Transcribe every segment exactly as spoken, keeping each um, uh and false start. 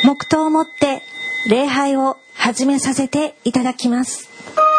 黙祷をもって礼拝を始めさせていただきます。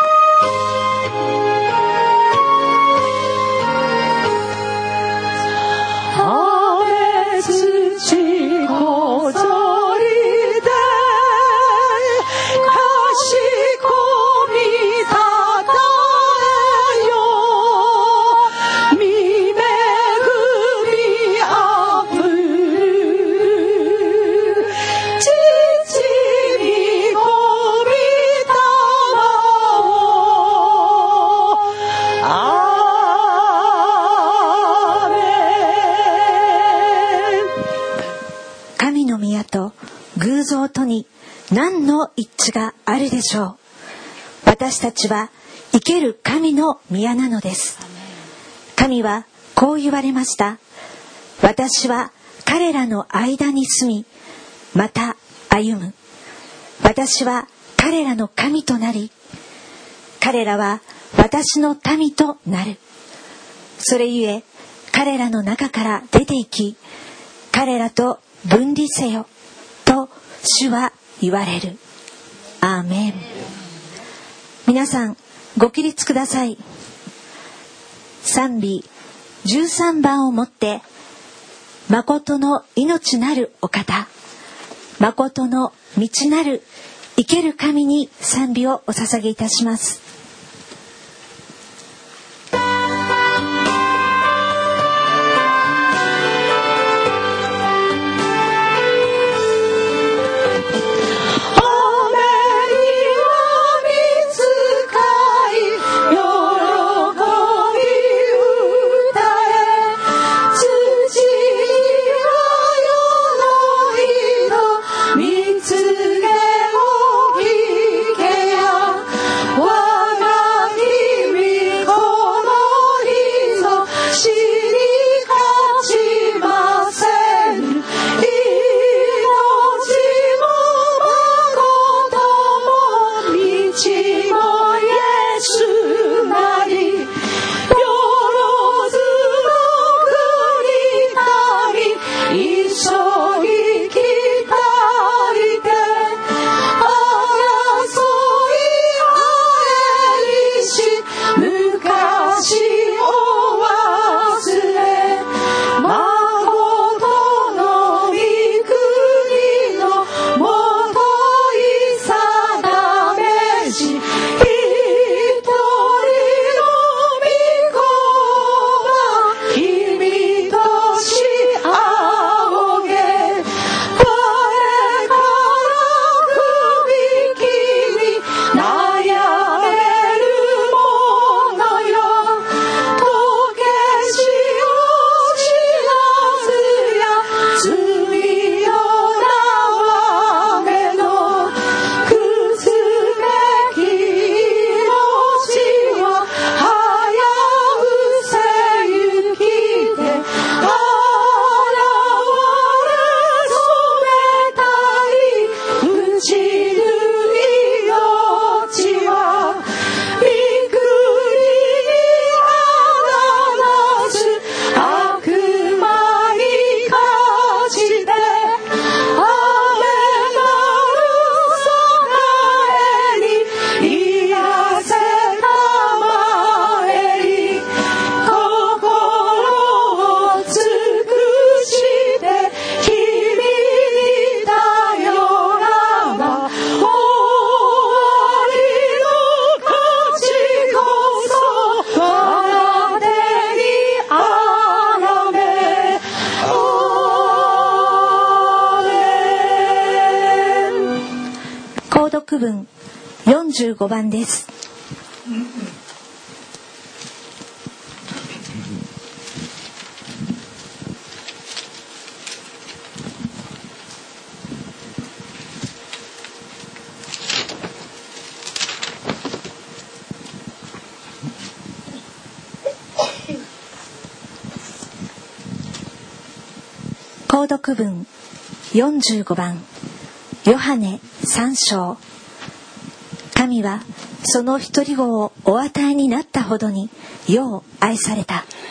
偶像とに何の一致があるでしょう。私たちは生ける神の宮なのです。神はこう言われました。私は彼らの間に住み、また歩む。私は彼らの神となり、彼らは私の民となる。それゆえ彼らの中から出て行き、彼らと分離せよと主は言われる。アーメン。皆さんご起立ください。賛美じゅうさんばんをもって、誠の命なるお方、誠の道なる生ける神に賛美をお捧げいたします。文よんじゅうごばんです。購読文よんじゅうごばん、ヨハネさん章。神はその一人子をお与えになったほどに世を愛された。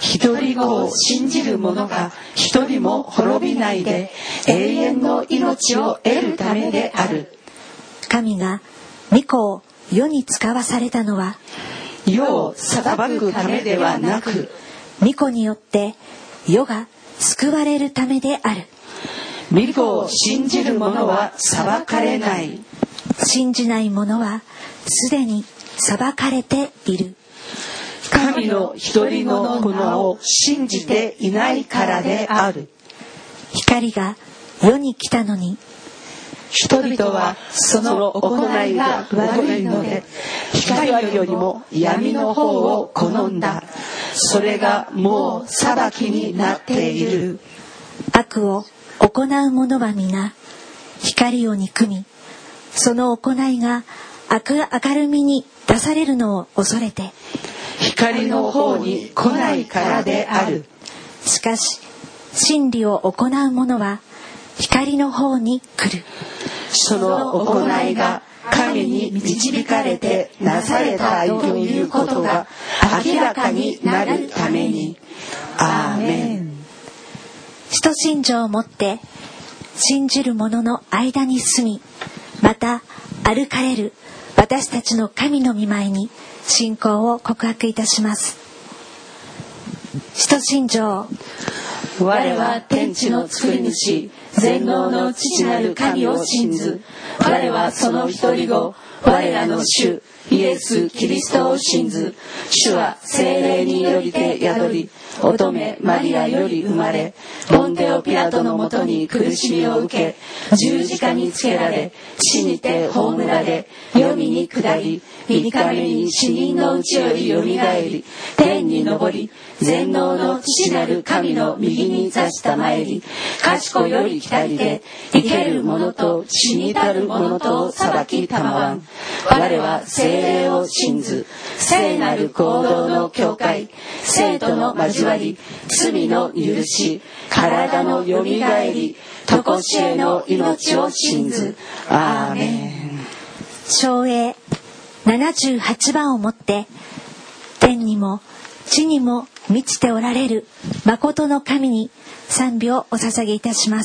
一人子を信じる者が一人も滅びないで永遠の命を得るためである。 神が御子を世に使わされたのは世を裁くためではなく、 御子によって世が救われるためである。 御子を信じる者は裁かれない。 信じない者はすでに裁かれている。 神の一人の子を信じていないからである。 光が世に来たのに、 人々はその行いが悪いので光よりも闇の方を好んだ。それがもう裁きになっている。 悪を行う者は皆光を憎み、その行いが明るみに出されるのを恐れて光の方に来ないからである。 しかし真理を行う者は光の方に来る。 その行いが神に導かれてなされたということが明らかになるために。アーメン。 使徒信条をもって信じる者の間に住み、また歩かれる私たちの神の御前に信仰を告白いたします。使徒信条。 我は天地の作り主、全能の父なる神を信ず。我はその一人子、我らの主イエス・キリストを信ず。主は聖霊によりて宿り、乙女マリアより生まれ、ポンテオピラトのもとに苦しみを受け、十字架につけられ、死にて葬られ、黄泉に下り、三日目に死人のうちよりよみがえり、天に昇り、全能の父なる神の右に座したまえり、賢より来たりで、生ける者と死にたる者とを裁きたまわん。我は聖霊を信ず。聖なる行動の教会、聖との交わり、罪の許し、体のよみがえり、とこしえの命を信ず。アーメン。 唱詠ななじゅうはちばんをもって、天にも地にも満ちておられる誠の神に賛美をお捧げいたします。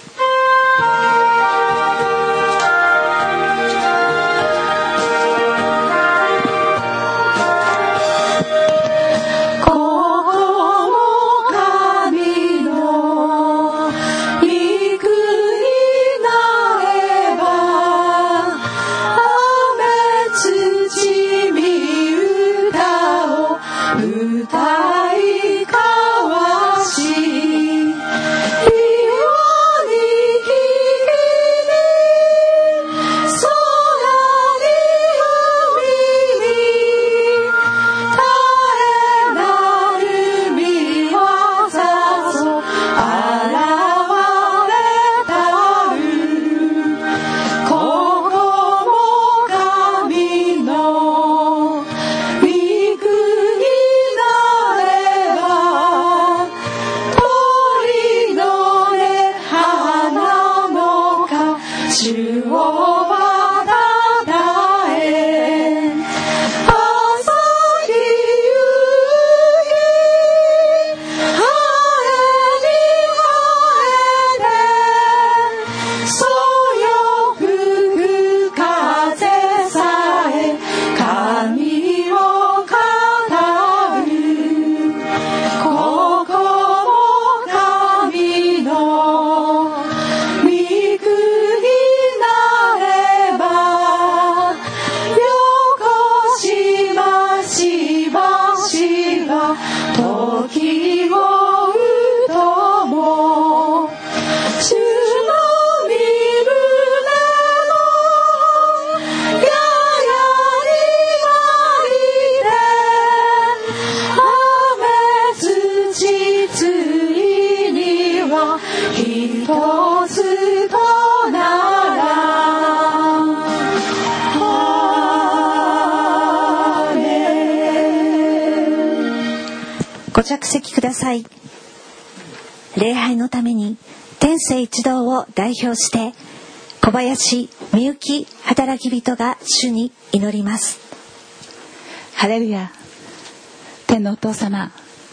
ご着席ください。礼拝のために天聖一同を代表して小林みゆき働き人が主に祈ります。 ハレルヤ。天のお父様、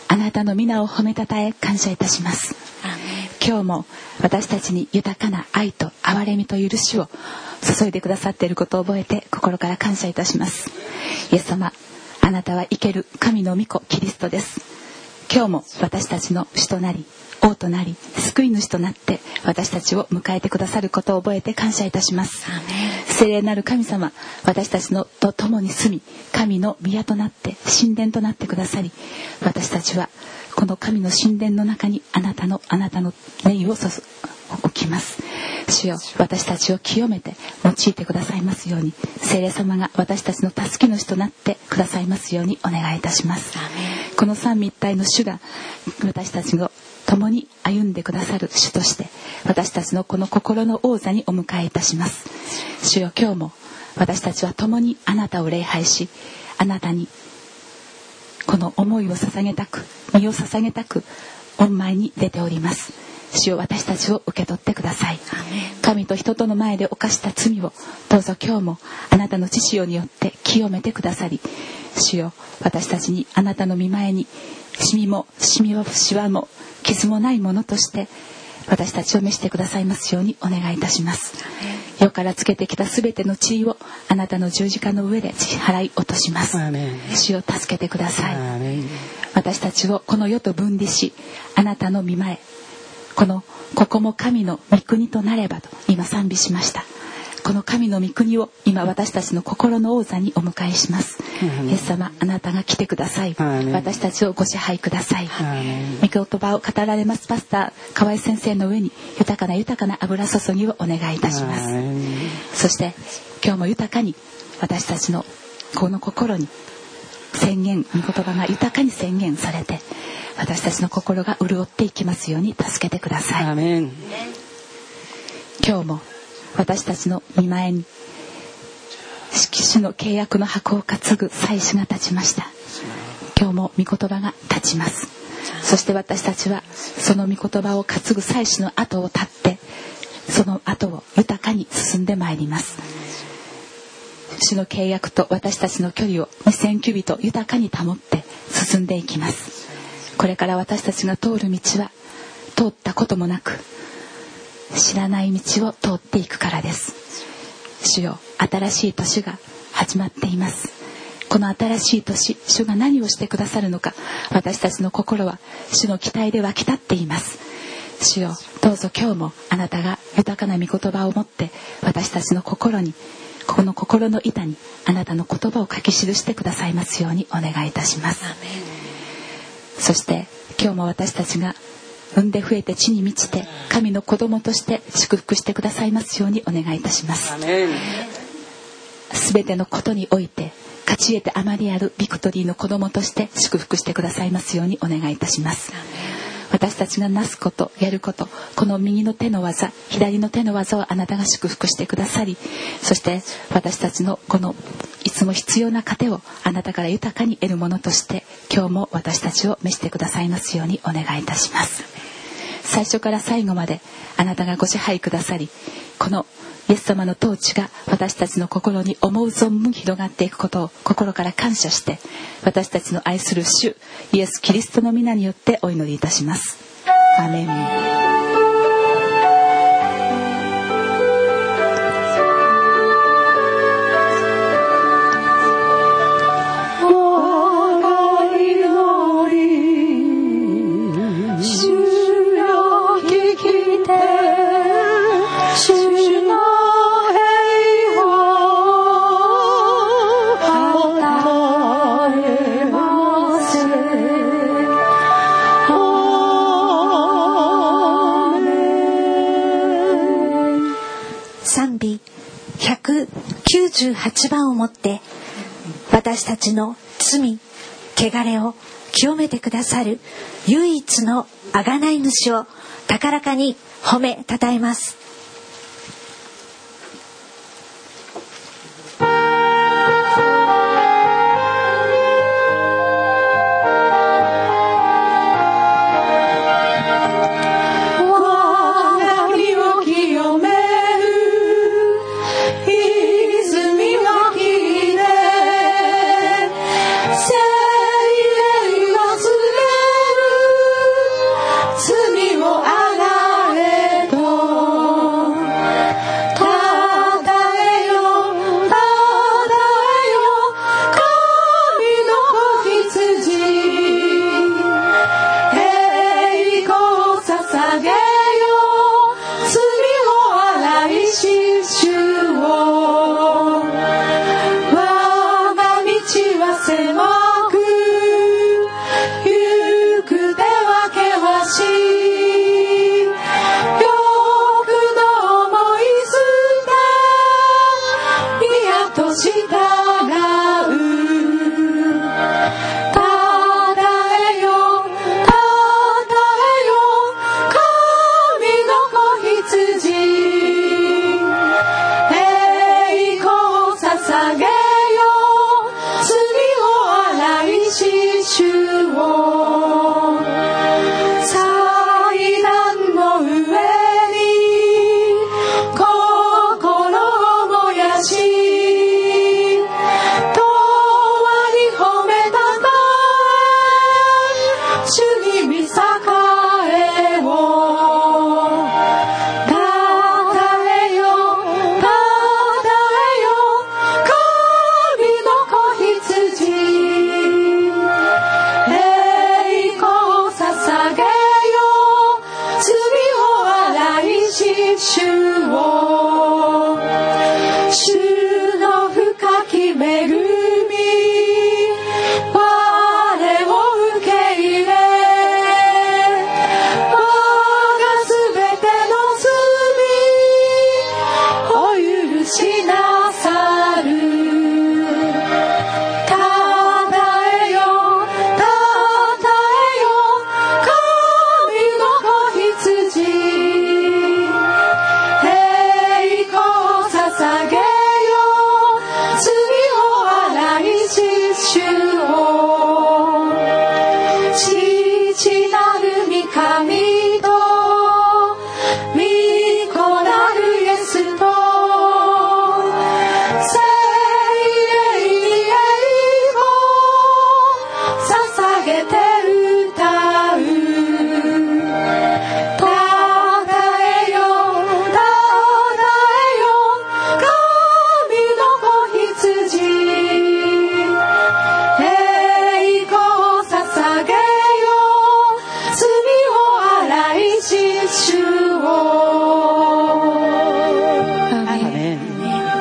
あなたの皆を褒めたたえ感謝いたします。今日も私たちに豊かな愛と憐れみと許しを注いでくださっていることを覚えて心から感謝いたします。イエス様、あなたは生ける神の御子キリストです。今日も私たちの主となり王となり救い主となって私たちを迎えてくださることを覚えて感謝いたします。聖霊なる神様、私たちのと共に住み神の宮となって神殿となってくださり、私たちはこの神の神殿の中にあなたのあなたの霊を注置きます。主よ、私たちを清めて用いてくださいますように、聖霊様が私たちの助け主となってくださいますようにお願いいたします。この三位一体の主が私たちを共に歩んでくださる主として私たちのこの心の王座にお迎えいたします。主よ、今日も私たちは共にあなたを礼拝し、あなたにこの思いを捧げたく身を捧げたく御前に出ております。主よ、私たちを受け取ってください。神と人との前で犯した罪をどうぞ今日もあなたの血潮によって清めてくださり、主よ、私たちにあなたの御前にシミもシミもシワも傷もないものとして私たちを召してくださいますようにお願いいたします。世からつけてきたすべての地位をあなたの十字架の上で支払い落とします。主を助けてください。私たちをこの世と分離し、あなたの御前、このここも神の御国となればと今賛美しました。この神の御国を今私たちの心の王座にお迎えします。イエス様、あなたが来てください。私たちをご支配ください。御言葉を語られますパスター河合先生の上に豊かな豊かな油注ぎをお願いいたします。そして今日も豊かに私たちのこの心に宣言、御言葉が豊かに宣言されて私たちの心が潤っていきますように助けてください。アーメン。今日も私たちの御前に主の契約の箱を担ぐ祭司が立ちました。今日も御言葉が立ちます。そして私たちはその御言葉を担ぐ祭司の後を立ってその後を豊かに進んでまいります。主の契約と私たちの距離をにせんキュビット豊かに保って進んでいきます。これから私たちが通る道は通ったこともなく知らない道を通っていくからです。主よ、新しい年が始まっています。この新しい年、主が何をしてくださるのか、私たちの心は主の期待で湧き立っています。主よ、どうぞ今日もあなたが豊かな御言葉を持って私たちの心に、この心の板にあなたの言葉を書き記してくださいますようにお願いいたします。そして今日も私たちが産んで増えて地に満ちて神の子供として祝福してくださいますようにお願いいたします。すべてのことにおいて勝ち得てあまりあるビクトリーの子供として祝福してくださいますようにお願いいたします。私たちがなすこと、やること、この右の手の技、左の手の技をあなたが祝福してくださり、そして私たちのこのいつも必要な糧をあなたから豊かに得るものとして今日も私たちを召してくださいますようにお願いいたします。最初から最後まであなたがご支配くださり、このイエス様の統治が私たちの心に思う存分広がっていくことを心から感謝して、私たちの愛する主イエス・キリストの皆によってお祈りいたします。アーメン。 ひゃくきゅうじゅうはちばんをもって私たちの罪、汚れを清めてくださる唯一の贖い主を高らかに褒めたたえます。 忘れ主を主の深き恵み我を受け入れ我がすべての罪を許しなさるたたえよたたえよ神の子羊栄光捧げよ罪を洗いし主を父なる御神と御子なるイエスと聖霊に栄光捧げて歌うたたえよたたえよ神の子羊栄光捧げよ罪を洗いし主をアーメン。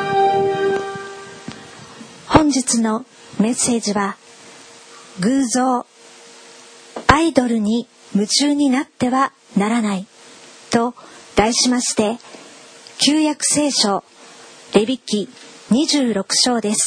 本日のメッセージは偶像アイドルに夢中になってはならないと題しまして、旧約聖書レビ記にじゅうろく章です。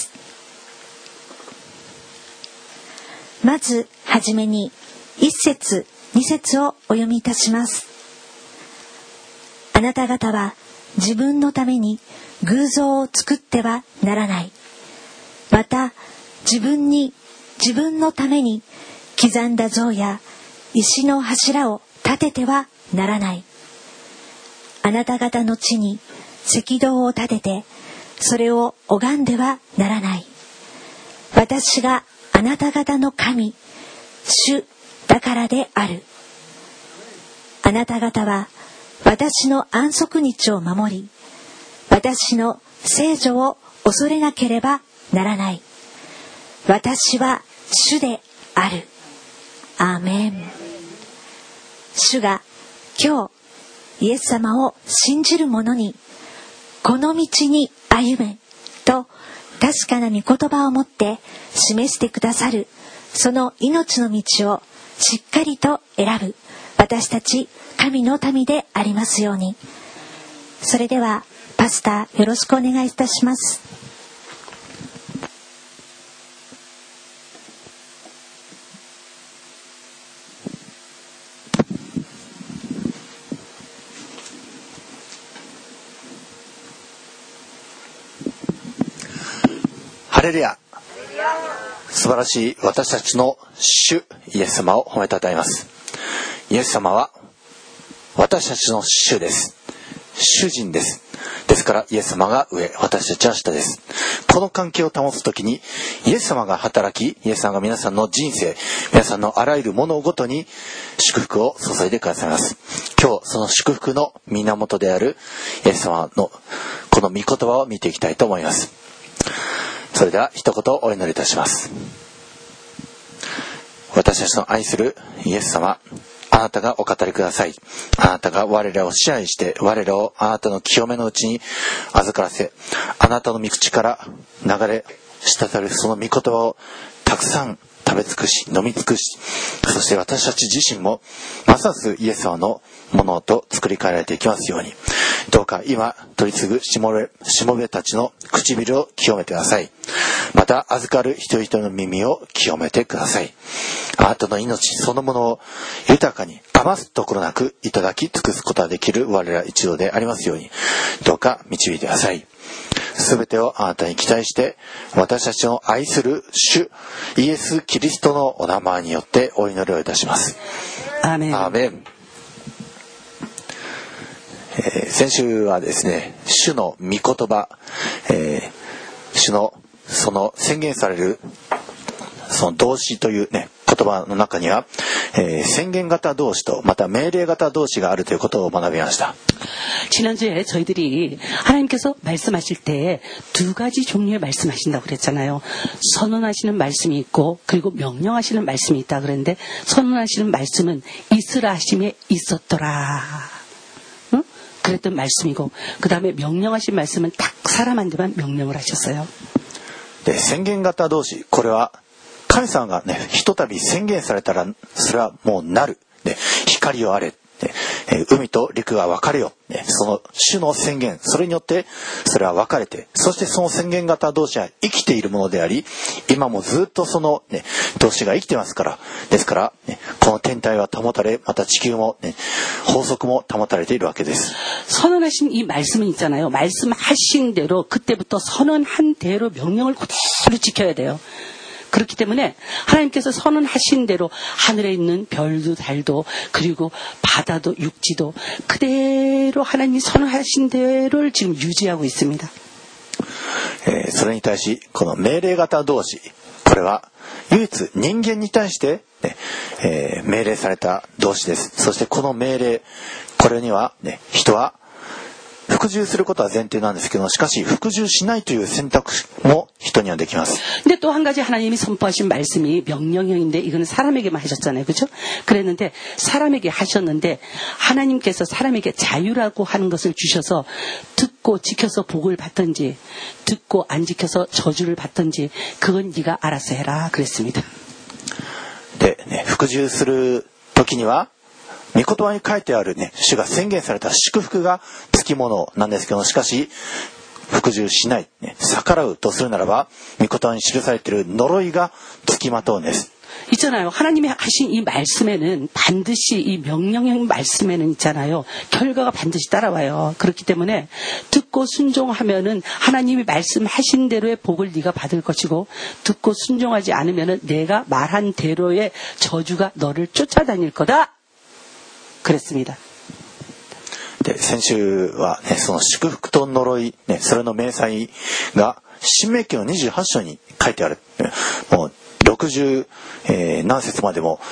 まずはじめにいっ節に節をお読みいたします。あなた方は自分のために偶像を作ってはならない。また自分に自分のために刻んだ像や石の柱を立ててはならない。あなた方の地に赤道を立ててそれを拝んではならない。私があなた方の神主だからである。あなた方は私の安息日を守り私の聖所を恐れなければならない。私は主である。アーメン。主が今日イエス様を信じる者にこの道に歩めと確かな御言葉を持って示してくださるその命の道をしっかりと選ぶ私たち神の民でありますように。それではパスタよろしくお願いいたします。 ハレルヤ。素晴らしい私たちの主イエス様を褒めたたえます。イエス様は私たちの主です。主人です。ですからイエス様が上、私たちは下です。この関係を保つときにイエス様が働き、イエス様が皆さんの人生、皆さんのあらゆるものごとに祝福を注いでくださいます。今日その祝福の源であるイエス様のこの御言葉を見ていきたいと思います。それでは一言お祈りいたします。私たちの愛するイエス様、あなたがお語りください。あなたが我らを支配して我らをあなたの清めのうちに預からせ、あなたの御口から流れ滴るその御言葉をたくさん食べ尽くし飲み尽くし、そして私たち自身もますますイエス様のものと作り変えられていきますように、どうか今取り次ぐしもべ、しもべたちの唇を清めてください。また預かる一人一人の耳を清めてください。あなたの命そのものを豊かに余すところなくいただき尽くすことができる我ら一同でありますように、どうか導いてください。すべてをあなたに期待して私たちの愛する主イエス・キリストのお名前によってお祈りをいたします。 アーメン。 アーメン。えー、先週はですね、主の御言葉、えー、主のその宣言されるその動詞というね言葉の中には、えー、宣言型動詞とまた命令型動詞があるということを学びました。 지난주에 저희들이 하나님께서 말씀하실 때 두 가지 종류의 말씀하신다고 그랬잖아요. 선언하시는 말씀이 있고 그리고 명령하시는 말씀이 있다 그랬는데, 선언하시는 말씀은 있으라 하심에 있었더라. 응? 그랬던 말씀이고 그 다음에 명령하신 말씀은 딱 사람한테만 명령을 하셨어요. で宣言型同士これは神様がねひとたび宣言されたらそれはもうなる、ね、光をあれ、ね、海と陸が分かれよ、ね、その主の宣言それによってそれは分かれてそしてその宣言型同士は生きているものであり今もずっとその、ね、同士が生きてますからですから、ね、この天体は保たれまた地球も、ね、法則も保たれているわけです。 선언하신 이 말씀은 있잖아요. 말씀하신 대로 그때부터 선언한 대로 명령을 그대로 지켜야 돼요. 그렇기 때문에 하나님께서 선언하신 대로 하늘에 있는 별도 달도 그리고 바다도 육지도 그대로 하나님이 선언하신 대로를 지금 유지하고 있습니다. えー、それに対しこの命令型同士これは唯一人間に対して、ねえー、命令された動詞です。そしてこの命令これには、ね、人は服従することは前提なんですけどしかし服従しないという選択も人にはできます。 근데 또 한 가지 하나님이 선포하신 말씀이 명령형인데 이거는 사람에게만 하셨잖아요. 그렇죠? 그랬는데 사람에게 하셨는데 하나님께서 사람에게 자유라고 하는 것을 주셔서 듣고 지켜서 복을 받든지 듣고 안 지켜서 저주를 받든지 그건 네가 알아서 해라 그랬습니다. で、ね、服従する時には御言葉に書いてあるね、主が宣言された祝福がつきものなんですけどしかし服従しない、ね、逆らうとするならば御言葉に記されている呪いがつきまとうんです。 있잖아요. 하나님이 하신 이 말씀에는 반드시 이 명령형 말씀에는 있잖아요. 결과가 반드시 따라와요. 그렇기 때문에 듣고 순종하면은 하나님이 말씀하신 대로의 복을 네가 받을 것이고 듣고 순종하지 않으면은 내가 말한 대로의 저주가 너를 쫓아다닐 거다. 그랬습니다. で先週は、ね、その祝福と呪い、ね、それの明細が申命記のにじゅうはち章に書いてある。もうろくじゅう、えー、何節までも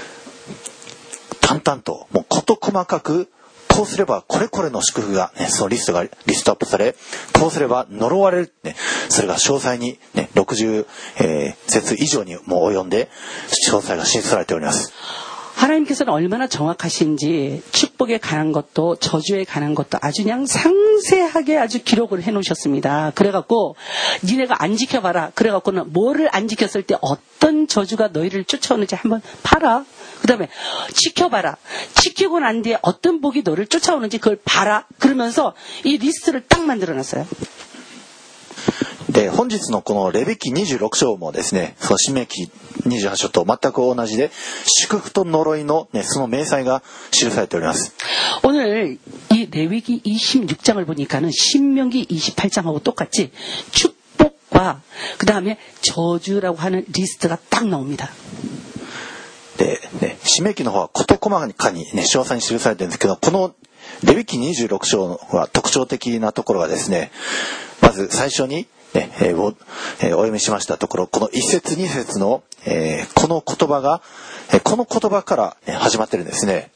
淡々ともう事細かくこうすればこれこれの祝福が、ね、そのリストがリストアップされこうすれば呪われる、ね、それが詳細に、ね、ろくじゅう、えー、節以上にも及んで詳細が記されております。 하나님께서는 얼마나 정확하신지 축복에 관한 것도 저주에 관한 것도 아주 그냥 상세하게 아주 기록을 해놓으셨습니다. 그래갖고 니네가 안 지켜봐라. 그래갖고는 뭐를 안 지켰을 때 어떤 저주가 너희를 쫓아오는지 한번 봐라. 그 다음에 지켜봐라. 지키고 난 뒤에 어떤 복이 너를 쫓아오는지 그걸 봐라. 그러면서 이 리스트를 딱 만들어놨어요. で本日のこのレビ記にじゅうろく章もですね、その申命記にじゅうはち章と全く同じで祝福と呪いの、ね、その明細が記されております。 오늘 이 레위기 이십육 장을 보니까는 신명기 이십팔 장하고 똑같이 축복과 그 다음에 저주라고 하는 리스트가 딱 나옵니다. で、ね、申命記の方は事細かに、ね、詳細に記されてるんですけどこのレビ記にじゅうろく章は特徴的なところがですねまず最初にねえーをえー、お読みしましたところこの一節二節の、えー、この言葉が、えー、この言葉から、ね、始まってるんですね。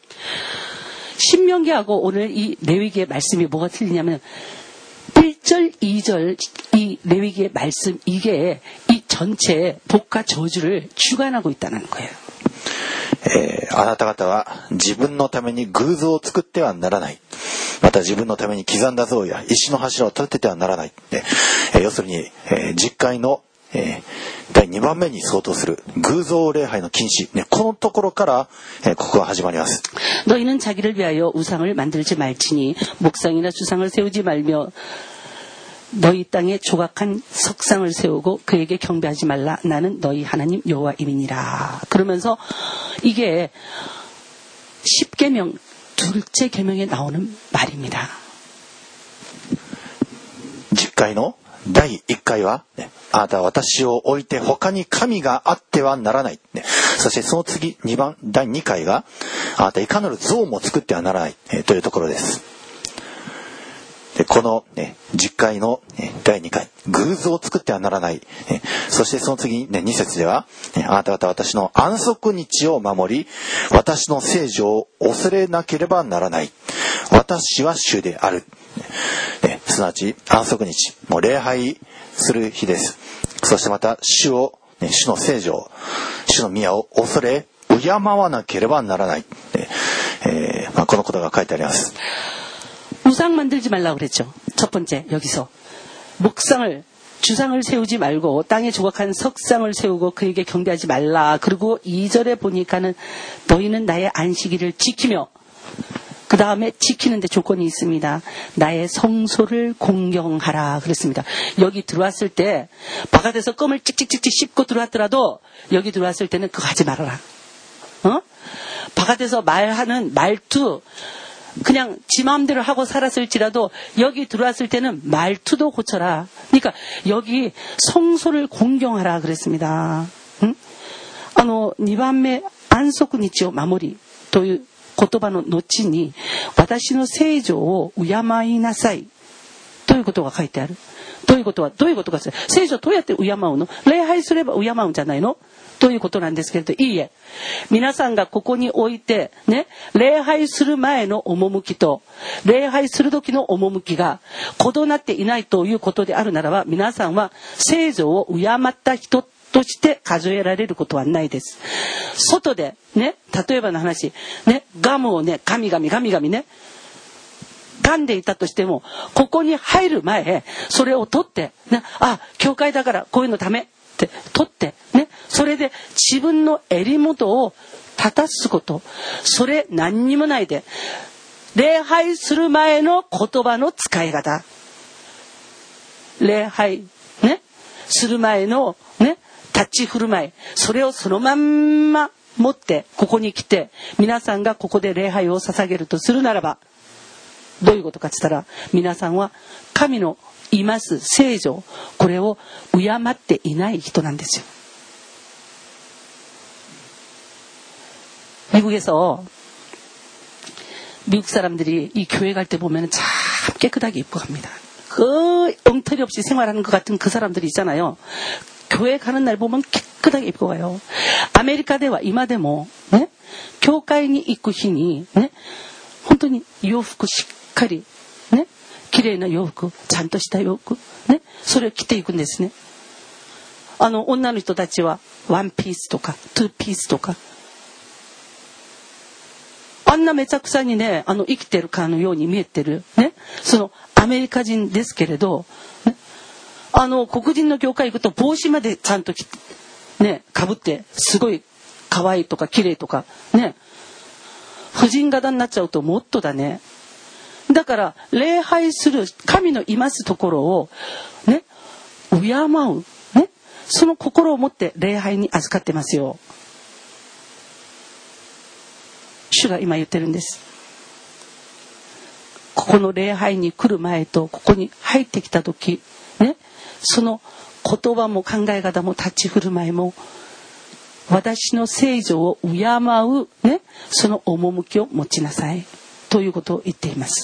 신명기하고 오늘 이 레위기의 말씀이 뭐가 틀리냐면 일 절 이 절 이 레위기의 말씀 이게 이 전체 복과 저주를 주관하고 있다는 거예요. えー、あなた方は自分のために偶像を作ってはならないまた自分のために刻んだ像や石の柱を立ててはならない、えー、要するに、えー、実会の、えー、だいにばんめに相当する偶像礼拝の禁止、ね、このところから、えー、ここが始まります。 너희는 자기를 위하여 우상을 만들지 말지니 목상이나 주상을 세우지 말며 너희 땅에 조각한 석상을 세우고 그에게 경배하지 말라. 나는 너희 하나님 여호와임이니라. 그러면서 이게 십계명 둘째 계명에 나오는 말입니다. 実会のだいいっかいは、ね、あなたは私を置いて他に神があってはならない、ね、そしてその次にばんだいにかいがあなたいかなる像も作ってはならない、えー、というところです。でこの、ね、実会の、ね、だいにかい偶像を作ってはならない、ね、そしてその次に、ね、に節では、ね、あなた方は私の安息日を守り私の聖所を恐れなければならない私は主である、ね、すなわち安息日もう礼拝する日です。そしてまた主を、ね、主の聖所主の宮を恐れ敬わなければならない、ねえーまあ、このことが書いてあります。 우상 만들지 말라고 그랬죠. 첫 번째 여기서 목상을 주상을 세우지 말고 땅에 조각한 석상을 세우고 그에게 경배하지 말라. 그리고 이 절에 보니까는 너희는 나의 안식일을 지키며 그 다음에 지키는데 조건이 있습니다. 나의 성소를 공경하라 그랬습니다. 여기 들어왔을 때 바깥에서 껌을 찍찍찍찍 씹고 들어왔더라도 여기 들어왔을 때는 그거 하지 말아라. 어? 바깥에서 말하는 말투 그냥 지 마음대로 하고 살았을지라도 여기 들어왔을 때는 말투도 고쳐라. 그러니까 여기 성소를 공경하라 그랬습니다. 응? あのにばんめ安息日を守りという言葉の後に私の聖女を敬いなさいということが書いてある。どういうことはどういうことか。聖女どうやって敬うの？礼拝すれば敬うんじゃないの？ということなんですけれど、いいえ。皆さんがここに置いて、ね、礼拝する前の趣と、礼拝する時の趣が異なっていないということであるならば、皆さんは聖女を敬った人として数えられることはないです。外で、ね、例えばの話、ね、ガムをね、ガミガミガミガミね、噛んでいたとしても、ここに入る前、それを取って、ね、あ、教会だからこういうのダメ。って取ってね、それで自分の襟元を立たすこと、それ何にもないで礼拝する前の言葉の使い方、礼拝ねする前のね立ち振る舞い、それをそのまんま持ってここに来て皆さんがここで礼拝を捧げるとするならばどういうことかって言ったら、皆さんは神のいます聖女、これを敬っていない人なんですよ。 미국에서 미국 사람들이 이 교회 갈 때 보면 참 깨끗하게 입고 갑니다. 그 엉터리 없이 생활하는 것 같은 그 사람들이 있잖아요. 교회 가는 날 보면 깨끗하게 입고 가요. 아메리카では今でもね、教会に行く日にね、本当に洋服しっかりね、綺麗な洋服、ちゃんとした洋服ね、それを着ていくんですね。あの女の人たちはワンピースとかツーピースとか、あんなめちゃくちゃにね、あの生きてるかのように見えてるね、そのアメリカ人ですけれど、ね、あの黒人の教会行くと帽子までちゃんとねかぶってすごい可愛いとか綺麗とかね、婦人型になっちゃうともっとだね。だから礼拝する神のいますところをね敬うね、その心を持って礼拝に預かってますよ。主が今言ってるんです。ここの礼拝に来る前とここに入ってきた時ね、その言葉も考え方も立ち振る舞いも私の聖女を敬うね、その趣を持ちなさいということを言っています。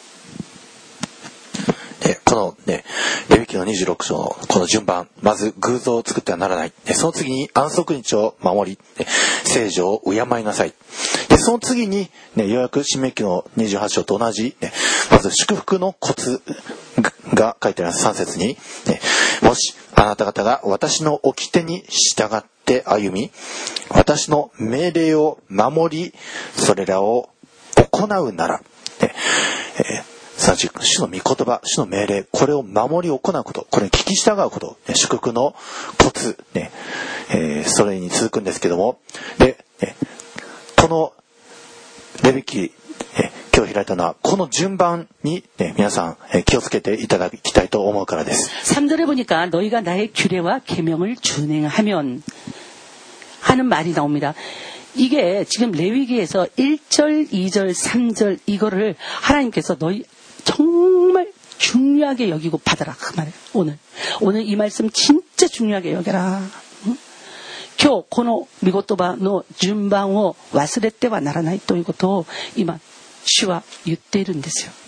でこのね、レビ記のにじゅうろく章のこの順番、まず偶像を作ってはならない。でその次に安息日を守り、聖女を敬いなさい。でその次に、ね、ようやく申命記のにじゅうはち章と同じ、ね、まず祝福のコツが書いてあります。さん節に、ね、もしあなた方が私の掟に従って歩み、私の命令を守り、それらを行うなら、ねえー主の御言葉、主の命令、これを守り行うこと、これに聞き従うこと、祝福のコツ、ねえー、それに続くんですけども、で、ね、このレビ記、え今日開いたのはこの順番に、ね、皆さん、え気をつけていただきたいと思うからです。 삼 절에 보니까 너희가 나의 규례와 계명을 준행하면 하는 말이 나옵니다. 이게 지금 레위기에서 일 절, 이 절, 삼 절 이거를 하나님께서 너희 정말 중요하게 여기고 받아라 그 말이에요. 오늘 오늘 이 말씀 진짜 중요하게 여겨라. 응? 今日この御言葉の順番を忘れてはならないということを今主は言っているんですよ。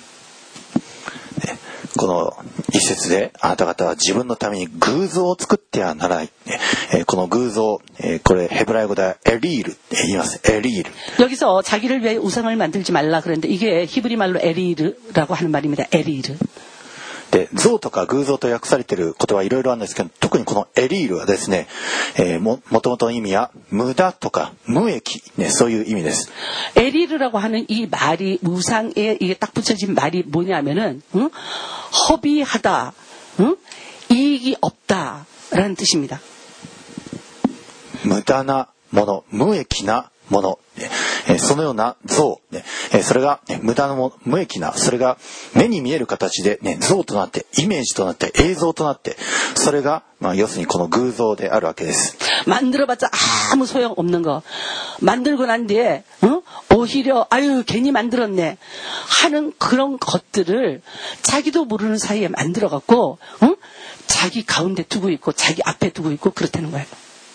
この一節であなた方は自分のために偶像を作ってはならない。この偶像、これヘブライ語でエリールって言います。エリール。 여기서 자기를 위해 우상을 만들지 말라 그랬는데 이게 히브리 말로 에리르라고 하는 말입니다. 에리르. で像とか偶像と訳されている言葉いろいろあるんですけど、特にこのエリールはですね、えー、も, もともとの意味は無駄とか無益、ね、そういう意味です。 에리르라고 하는 이 말이 우상에 이게 딱 붙여진 말이 뭐냐면은 응? 허비하다, 응? 이익이 없다라는 뜻입니다. 無駄なもの、無益なもの、えー、そのような像、ねえー、それが、ね、無駄なも無益な、それが目に見える形で、ね、像となってイメージとなって映像となって、それが、まあ、要するにこの偶像であるわけです。 만들어봤자 아무 소용 없는 거, 만들고 난 뒤에 응? 오히려 아유 괜히 만들었네 하는 그런 것들을 자기도 모르는 사이에 만들어갖고 응? 자기 가운데 두고 있고 자기 앞에 두고 있고 그렇다는 거예요.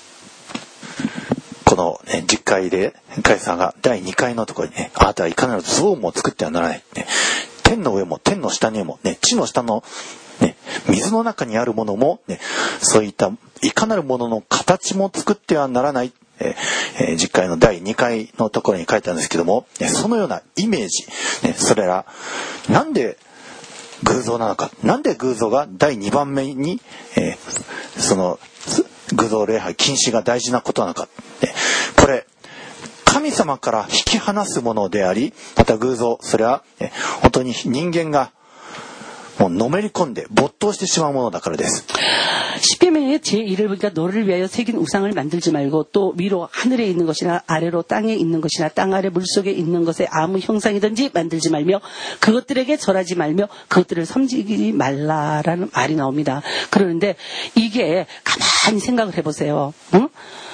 この、ね、実会でカエさんがだいにかいのところにね、あなたはいかなる像も作ってはならない、ね、天の上も天の下にも、ね、地の下の、ね、水の中にあるものも、ね、そういったいかなるものの形も作ってはならない、えー、実会のだいにかいのところに書いてあるんですけども、ね、そのようなイメージ、ね、それらなんで偶像なのか、なんで偶像がだいにばんめに、えー、その偶像礼拝禁止が大事なことなのか、ね、これ神様から引き離すものであり、また偶像、それは、ね、本当に人間がもうのめり込んで没頭してしまうものだからです。 십계명의 제일을 보니까 너를 위하여 새긴 우상을 만들지 말고 또 위로 하늘에 있는 것이나 아래로 땅에 있는 것이나 땅 아래 물속에 있는 것에 아무 형상이든지 만들지 말며 그것들에게 절하지 말며 그것들을 섬기지 말라라는 말이 나옵니다. 그러는데 이게 가만히 생각을 해보세요. 응?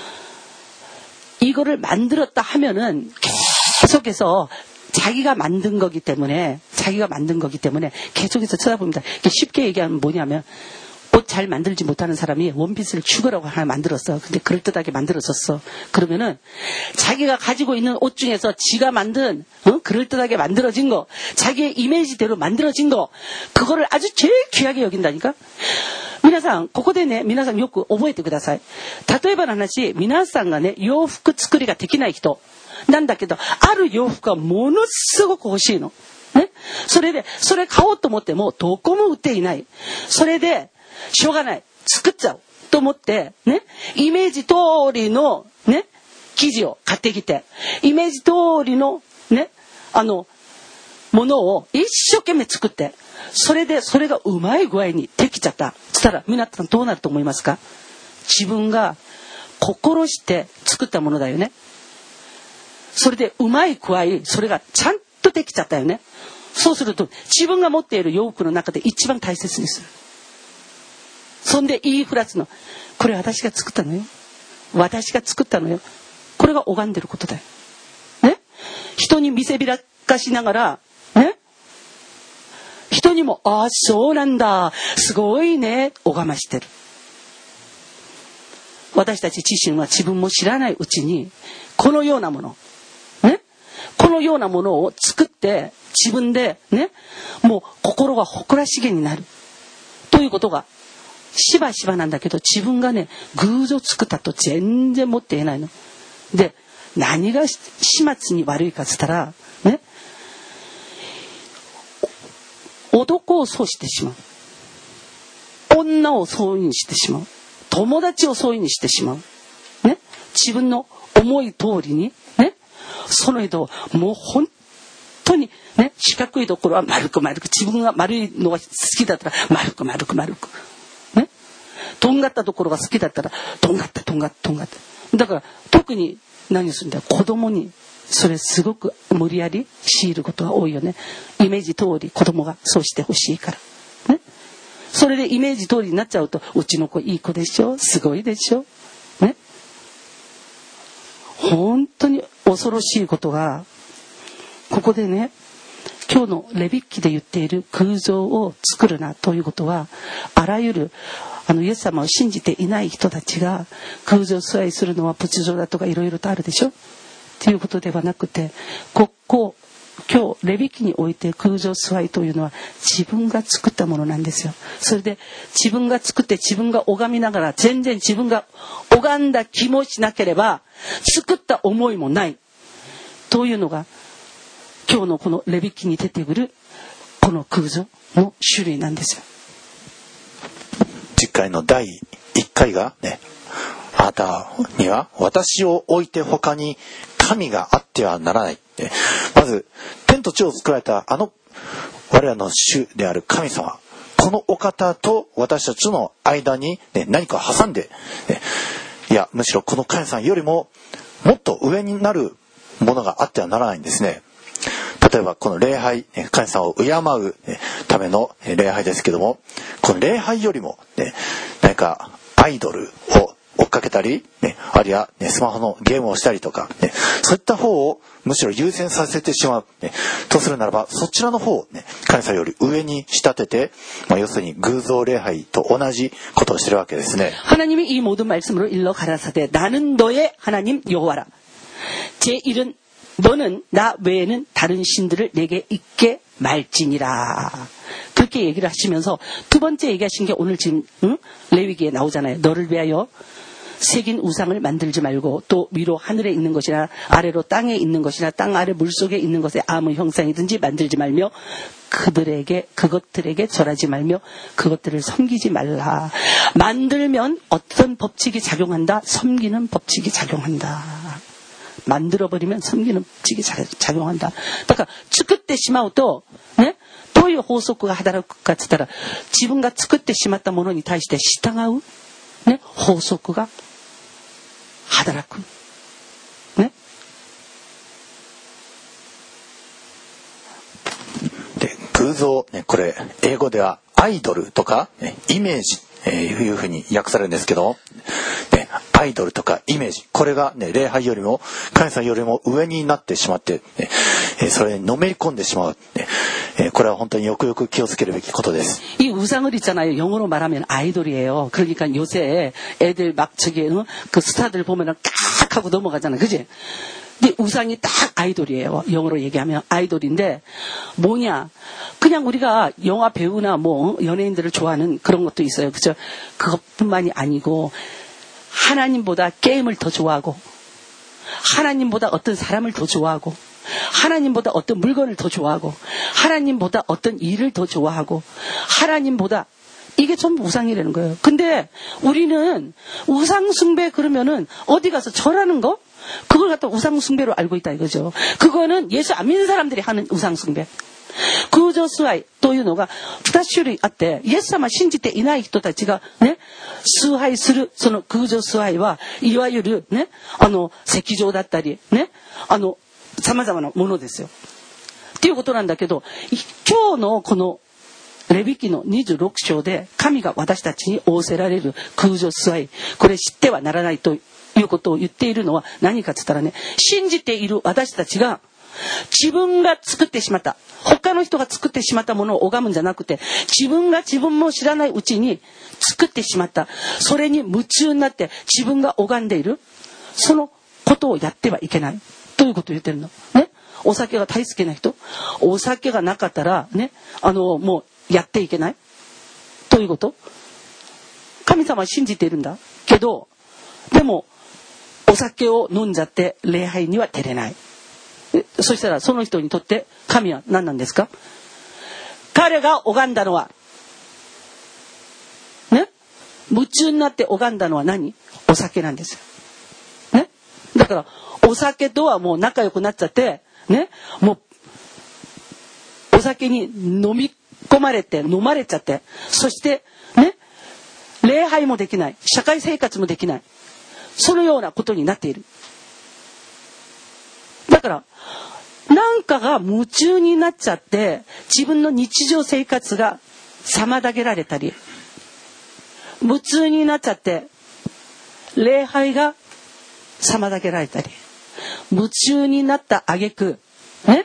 이거를 만들었다 하면은 계속해서 자기가 만든 거기 때문에 자기가 만든 거기 때문에 계속해서 쳐다봅니다. 쉽게 얘기하면 뭐냐면 옷 잘 만들지 못하는 사람이 원피스를 추구라고 하나 만들었어. 근데 그럴듯하게 만들어졌어. 그러면은 자기가 가지고 있는 옷 중에서 지가 만든 어? 그럴듯하게 만들어진 거, 자기의 이미지대로 만들어진 거, 그거를 아주 제일 귀하게 여긴다니까. 皆さん、ここでね、皆さんよく覚えてください。例えばの話、皆さんがね、洋服作りができない人なんだけど、ある洋服がものすごく欲しいの。ね。それで、それ買おうと思っても、どこも売っていない。それで、しょうがない。作っちゃおうと思って、ね。イメージ通りの、ね、生地を買ってきて、イメージ通りの、ね、あの、ものを一生懸命作って、それでそれがうまい具合にできちゃったつったら皆さんどうなると思いますか？自分が心して作ったものだよね。それでうまい具合それがちゃんとできちゃったよね。そうすると自分が持っている洋服の中で一番大切にする。そんで言いふらつの、これ私が作ったのよ、私が作ったのよ、これが拝んでることだよね。人に見せびらかしながらね、人にもああそうなんだすごいね拝ましてる。私たち自身は自分も知らないうちにこのようなものね、このようなものを作って自分でね、もう心が誇らしげになるということがしばしばなんだけど、自分がね偶像作ったと全然持っていないので、何が始末に悪いかっつったらね、男をそうしてしまう、女をそうにしてしまう、友達をそうにしてしまう、ね、自分の思い通りにね、その人をもう本当にね、四角いところは丸く丸く、自分が丸いのが好きだったら丸く丸く丸くね、とんがったところが好きだったらとんがったとんがったとんがった。だから特に何するんだよ、子供にそれすごく無理やり強いることが多いよね。イメージ通り子供がそうしてほしいから、ね、それでイメージ通りになっちゃうと、うちの子いい子でしょ、すごいでしょ、ね、本当に恐ろしいことがここでね、今日のレビッキで言っている空像を作るなということは、あらゆるあのイエス様を信じていない人たちが空像崇拝するのは仏像だとかいろいろとあるでしょということではなくて、ここ今日レビ記において空像崇拝というのは自分が作ったものなんですよ。それで自分が作って自分が拝みながら、全然自分が拝んだ気もしなければ作った思いもないというのが今日のこのレビ記に出てくるこの空像の種類なんですよ。 次回のだいいっかいがね、あなたには私を置いて他に神があってはならない。まず天と地を作られたあの我らの主である神様、このお方と私たちとの間に、ね、何かを挟んで、ね、いやむしろこの神様よりももっと上になるものがあってはならないんですね。例えばこの礼拝、神様を敬うための礼拝ですけども、この礼拝よりも、ね、何かアイドルを追っかけたり、ね、あるいは、ね、スマホのゲームをしたりとか、ね、そういった方をむしろ優先させてしまう、ね、とするならばそちらの方を、ね、神様より上に仕立てて、まあ、要するに偶像礼拝と同じことをしているわけですね。 하나님이 이 모든 말씀으로 일러 가라사대 나는 너의 하나님 여호와라. 제일은 너는 나 외에는 다른 신들을 내게 있게 말지니라. 그렇게 얘기를 하시면서 두 번째 얘기하신 게 오늘 지금 응? 레위기에 나오잖아요. 너를 위하여 새긴 우상을 만들지 말고 또 위로 하늘에 있는 것이나 아래로 땅에 있는 것이나 땅 아래 물속에 있는 것에 아무 형상이든지 만들지 말며 그들에게 그것들에게 절하지 말며 그것들을 섬기지 말라. 만들면 어떤 법칙이 작용한다? 섬기는 법칙이 작용한다. 만들어버리면 섬기는 법칙이 작용한다. 그러니까 作ってしまうとね、どういう法則が働くかって言ったら、自分が作ってしまったものに対して従う、ね、法則が働く。ね。 で、偶像、ね、これ英語ではアイドルとか、ね、イメージ、えー、いうふうに訳されるんですけど、ね、アイドルとかイメージ、これが、ね、礼拝よりも神様よりも上になってしまって、ね、えー、それにのめり込んでしまう、ね、えー、これは本当によくよく気をつけるべきことです。 이 우상을 있잖아요. 영어로 말하면 아이돌이에요. 그러니까 요새 애들 막 저기 응? 그 스타들 보면은 깍 하고 넘어가잖아, 그지? 근데 우상이 딱 아이돌이에요. 영어로 얘기하면 아이돌인데 뭐냐? 그냥 우리가 영화 배우나 뭐 연예인들을 좋아하는 그런 것도 있어요, 그죠? 그것뿐만이 아니고 하나님보다 게임을 더 좋아하고 하나님보다 어떤 사람을 더 좋아하고 하나님보다 어떤 물건을 더 좋아하고 하나님보다 어떤 일을 더 좋아하고 하나님보다 이게 전부 우상이라는 거예요. 근데 우리는 우상 숭배 그러면은 어디 가서 절하는 거? 그걸 갖다 우상 숭배로 알고 있다 이거죠. 그거는 예수 안 믿는 사람들이 하는 우상 숭배. 偶像崇拝というのがに種類あって、イエス様信じていない人たちがね、崇拝するその偶像崇拝はいわゆるね、あの石像だったりね、あの様々なものですよ。っていうことなんだけど、今日のこのレビ記のにじゅうろく章で神が私たちに仰せられる空上崇拝、これ知ってはならないということを言っているのは何かって言ったらね、信じている私たちが自分が作ってしまった、他の人が作ってしまったものを拝むんじゃなくて、自分が自分も知らないうちに作ってしまった、それに夢中になって自分が拝んでいる、そのことをやってはいけないということを言ってるのね。お酒が大好きな人、お酒がなかったらね、あのもうやっていけないということ。神様は信じているんだけど、でもお酒を飲んじゃって礼拝には出れない。そしたらその人にとって神は何なんですか？彼が拝んだのはね、夢中になって拝んだのは何？お酒なんですよ、ね、だからお酒とはもう仲良くなっちゃってね、もうお酒に飲み込まれて飲まれちゃって、そしてね、礼拝もできない、社会生活もできない、そのようなことになっている。だからなんかが夢中になっちゃって自分の日常生活が妨げられたり、夢中になっちゃって礼拝が妨げられたり、夢中になった挙句ね、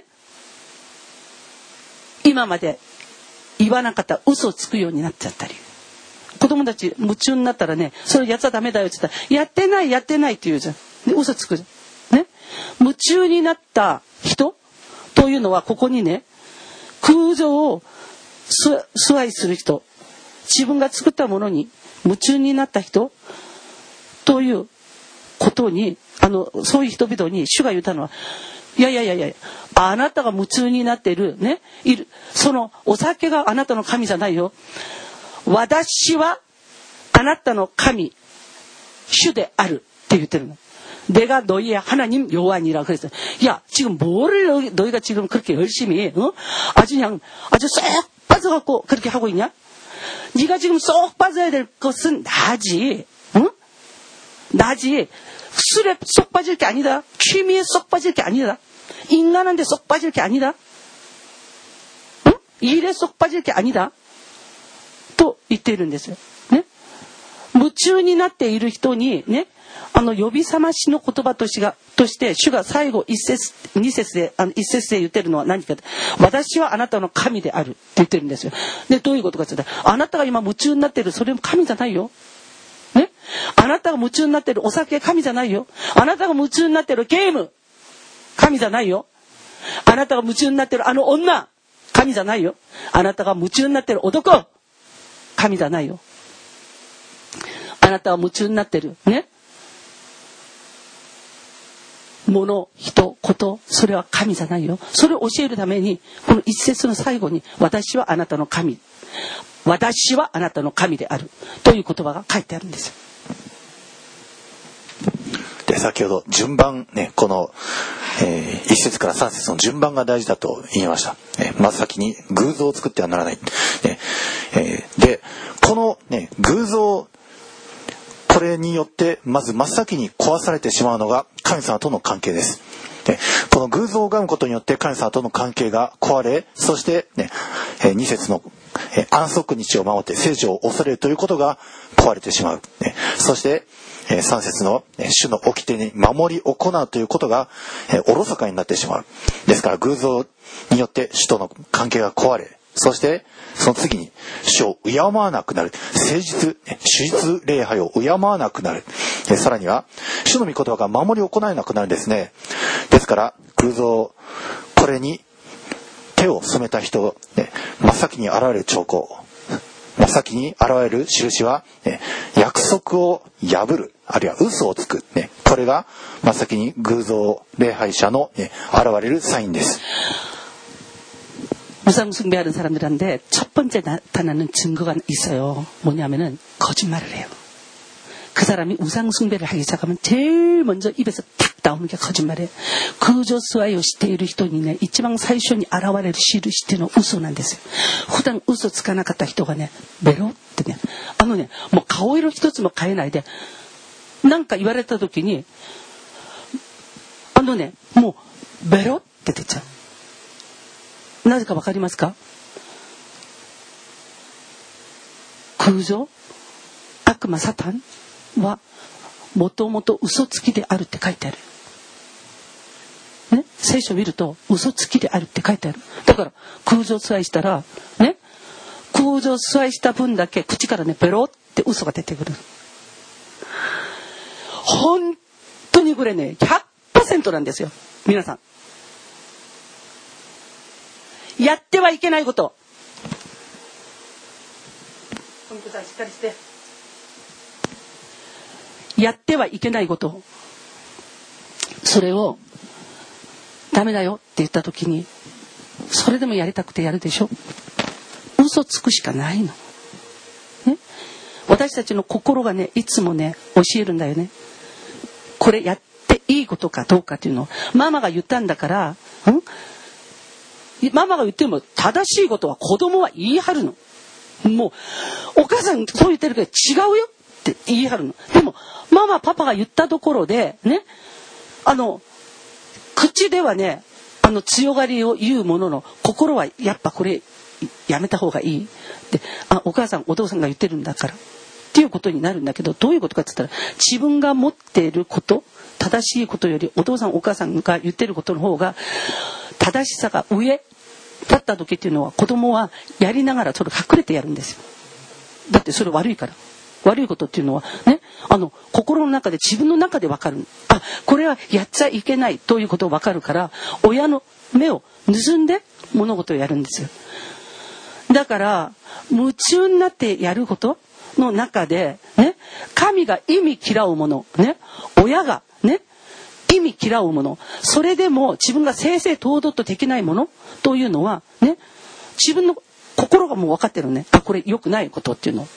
今まで言わなかった嘘をつくようになっちゃったり、子供たち夢中になったらね、それやっちゃダメだよって言ったら、やってないやってないって言うじゃん。で嘘つくじゃんね。夢中になった人というのはここにね、空情を崇拝する人、自分が作ったものに夢中になった人ということに、あのそういう人々に主が言ったのは、 いやいやいやいや、あなたが夢中になっているね、いるそのお酒があなたの神じゃないよ。私はあなたの神主であるって言ってるの。내가 너희의 하나님 여호와니라 그랬어요. 야, 지금 뭐를 너희가 지금 그렇게 열심히 어? 아주 그냥 아주 쏙 빠져갖고 그렇게 하고 있냐? 네가 지금 쏙 빠져야 될 것은 나지. 어? 나지. 술에 쏙 빠질 게 아니다. 취미에 쏙 빠질 게 아니다. 인간한테 쏙 빠질 게 아니다. 어? 일에 쏙 빠질 게 아니다. 또言っているんですよ。ね。夢中になっている人にね、あの呼び覚ましの言葉としてがとして主が最後一節二節であの一節で言ってるのは何かって、私はあなたの神であるって言ってるんですよ。でどういうことかって言ったら、あなたが今夢中になっているそれも神じゃないよ。ね、あなたが夢中になっているお酒神じゃないよ。あなたが夢中になっているゲーム神じゃないよ。あなたが夢中になっているあの女神じゃないよ。あなたが夢中になっている男神じゃないよ。あなたが夢中になっているね、物、人、こと、それは神じゃないよ。それを教えるためにこの一節の最後に、私はあなたの神、私はあなたの神であるという言葉が書いてあるんですよ。 で先ほど順番ね、この、えー、いち節からさん節の順番が大事だと言いました。えー、まず先に偶像を作ってはならない、ねえー、でこの、ね、偶像、これによってまず真っ先に壊されてしまうのが神様との関係です。でこの偶像を拝むことによって神様との関係が壊れ、そして、ね、に節の安息日を守って聖書を恐れるということが壊れてしまう。そしてさん節の主の掟に守り行うということがおろそかになってしまう。ですから偶像によって主との関係が壊れ、そしてその次に主を敬わなくなる、誠実主実礼拝を敬わなくなる、さらには主の御言葉が守り行えなくなるんですね。ですから偶像、これに手を染めた人、ね、真っ先に現れる兆候、真っ先に現れる印は、ね、約束を破る、あるいは嘘をつく、ね、これが真っ先に偶像礼拝者の、ね、現れるサインです。 우상 숭배하는 사람들한테 첫 번째 나타나는 증거가 있어요. 뭐냐면은 거짓말을 해요. 그 사람이 우상 숭배를 하기 시작하면 제일 먼저 입에서 탁 나오는 게 거짓말이에요. 空女崇拝をしている人にね、一番最初に現れる印っていうのは嘘なんですよ。普段嘘つかなかった人がね、ベロってね、あのね、もう顔色一つも変えないで、なんか言われた時に、あのね、もうベロって出ちゃう。なぜかわかりますか？空女、悪魔サタンはもともと嘘つきであるって書いてある。ね、聖書を見ると嘘つきであるって書いてある。だから空女崇拝したらね、空女崇拝した分だけ口からねベロって嘘が出てくる。本当にこれね ひゃくパーセント なんですよ。皆さん。やってはいけないこと。本当だ、しっかりして。やってはいけないこと。それをダメだよって言った時に、それでもやりたくてやるでしょ。嘘つくしかないの。ね、私たちの心がね、いつもね、教えるんだよね。これやっていいことかどうかっていうのを、ママが言ったんだから、ん？ママが言っても正しいことは子供は言い張るの。もうお母さんそう言ってるけど違うよって言い張るの。でもママパパが言ったところでね、あの口ではね、あの強がりを言うものの心はやっぱこれやめた方がいい。で、あ、お母さんお父さんが言ってるんだからっていうことになるんだけど、どういうことかって言ったら、自分が持っていること、正しいことよりお父さんお母さんが言ってることの方が正しさが上だった時っていうのは、子供はやりながらそれ隠れてやるんですよ。だってそれ悪いから。悪いことっていうのはね、あの心の中で自分の中で分かる。あ、これはやっちゃいけないということを分かるから、親の目を盗んで物事をやるんですよ。だから夢中になってやることの中でね、神が意味嫌うものね、親がね意味嫌うもの、それでも自分が正々堂々とできないものというのはね、自分の心がもう分かってるね。あ、これ良くないことっていうの。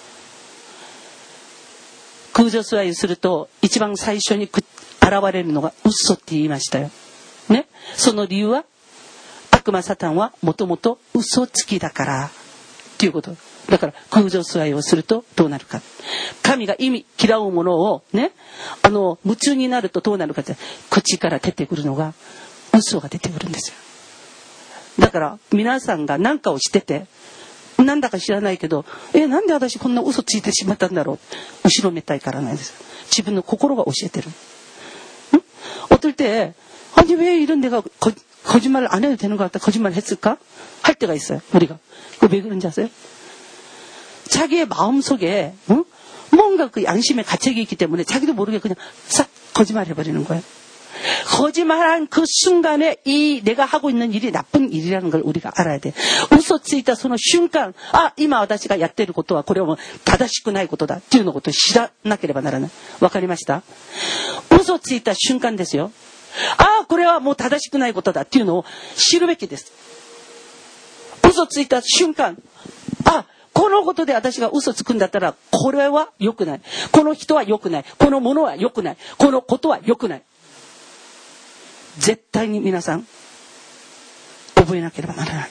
空女崇拝すると一番最初に現れるのが嘘って言いましたよ。ね。その理由は悪魔サタンはもともと嘘つきだからっていうこと。だから空女崇拝をするとどうなるか。神が意味嫌うものをね、あの夢中になるとどうなるかって、口から出てくるのが嘘が出てくるんですよ。だから皆さんが何かをしてて、なんだか知らないけど、えなんで私こんな嘘ついてしまったんだろう、後ろめたいからなんです。自分の心が教えてる。응? 어떨 때 아니 왜 이런 내가 거, 거짓말을 안 해도 되는 것 같다, 거짓말을 했을까 할 때가 있어요. 우리가 그 왜 그런지 아세요? 자기의 마음속에 응? 뭔가 그 양심의 가책이 있기 때문에 자기도 모르게 그냥 싹 거짓말해버리는 거예요. 거짓말한 그 순간에 이 내가 하고 있는 일이 나쁜 일이라는 걸 우리가 알아야 돼. 嘘ついたその瞬間、あ、今私がやっていることはこれはもう正しくないことだっていうのことを知らなければならない。わかりました？嘘ついた瞬間ですよ。あ、これはもう正しくないことだっていうのを知るべきです。嘘ついた瞬間、あ、このことで私が嘘つくんだったらこれは良くない。この人は良くない。このものは良くない。このことは良くない。絶対に皆さん覚えなければならない。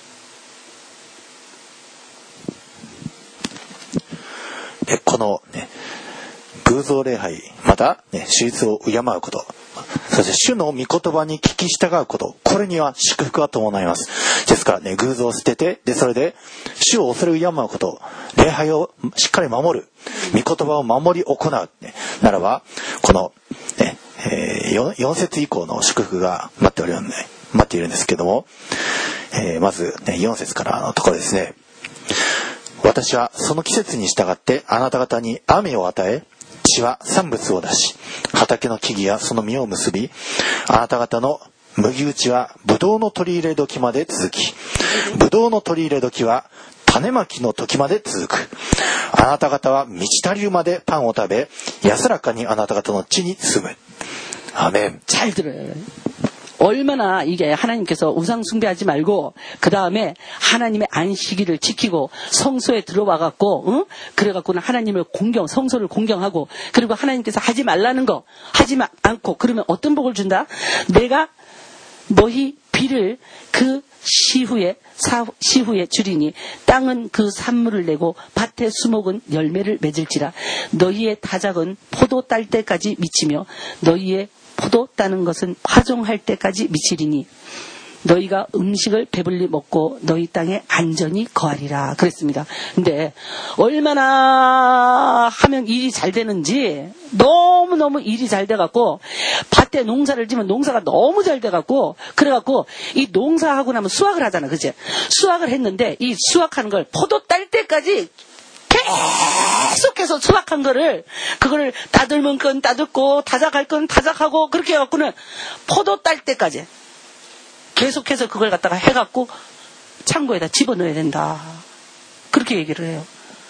でこの、ね、偶像礼拝、また、ね、手術を敬うこと、そして主の御言葉に聞き従うこと、これには祝福が伴います。ですからね、偶像を捨てて、でそれで主を恐れ敬うこと、礼拝をしっかり守る、御言葉を守り行う、ね、ならばこの、ねえー、よん, よん節以降の祝福が待っておるように、ね、待っているんですけども、えー、まず、ね、よん節からのところですね。私はその季節に従ってあなた方に雨を与え、地は産物を出し、畑の木々やその実を結び、あなた方の麦打ちはブドウの取り入れ時まで続き、ブドウの取り入れ時は種まきの時まで続く。あなた方は満ち足りるまでパンを食べ、安らかにあなた方の地に住む。아멘. 잘 들어요. 얼마나 이게 하나님께서 우상 숭배하지 말고 그 다음에 하나님의 안식일을 지키고 성소에 들어와 갖고, 응? 그래 갖고는 하나님을 공경, 성소를 공경하고, 그리고 하나님께서 하지 말라는 거 하지 마, 않고, 그러면 어떤 복을 준다? 내가 너희 비를 그 시후에 사, 시후에 주리니 땅은 그 산물을 내고 밭의 수목은 열매를 맺을지라. 너희의 타작은 포도 딸 때까지 미치며 너희의 포도 따는 것은 화종할 때까지 미치리니 너희가 음식을 배불리 먹고 너희 땅에 안전히 거하리라. 그랬습니다. 근데 얼마나 하면 일이 잘 되는지, 너무너무 일이 잘 돼갖고 밭에 농사를 지면 농사가 너무 잘 돼갖고, 그래갖고 이 농사하고 나면 수확을 하잖아, 그치? 수확을 했는데 이 수확하는 걸 포도 딸 때까지 계속해서 수확한 거를, 그거를 따들면 건 따듬고 다작할 건 다작하고 그렇게 해갖고는 포도 딸 때까지 계속해서 그걸 갖다가 해갖고 창고에다 집어넣어야 된다. 그렇게 얘기를 해요.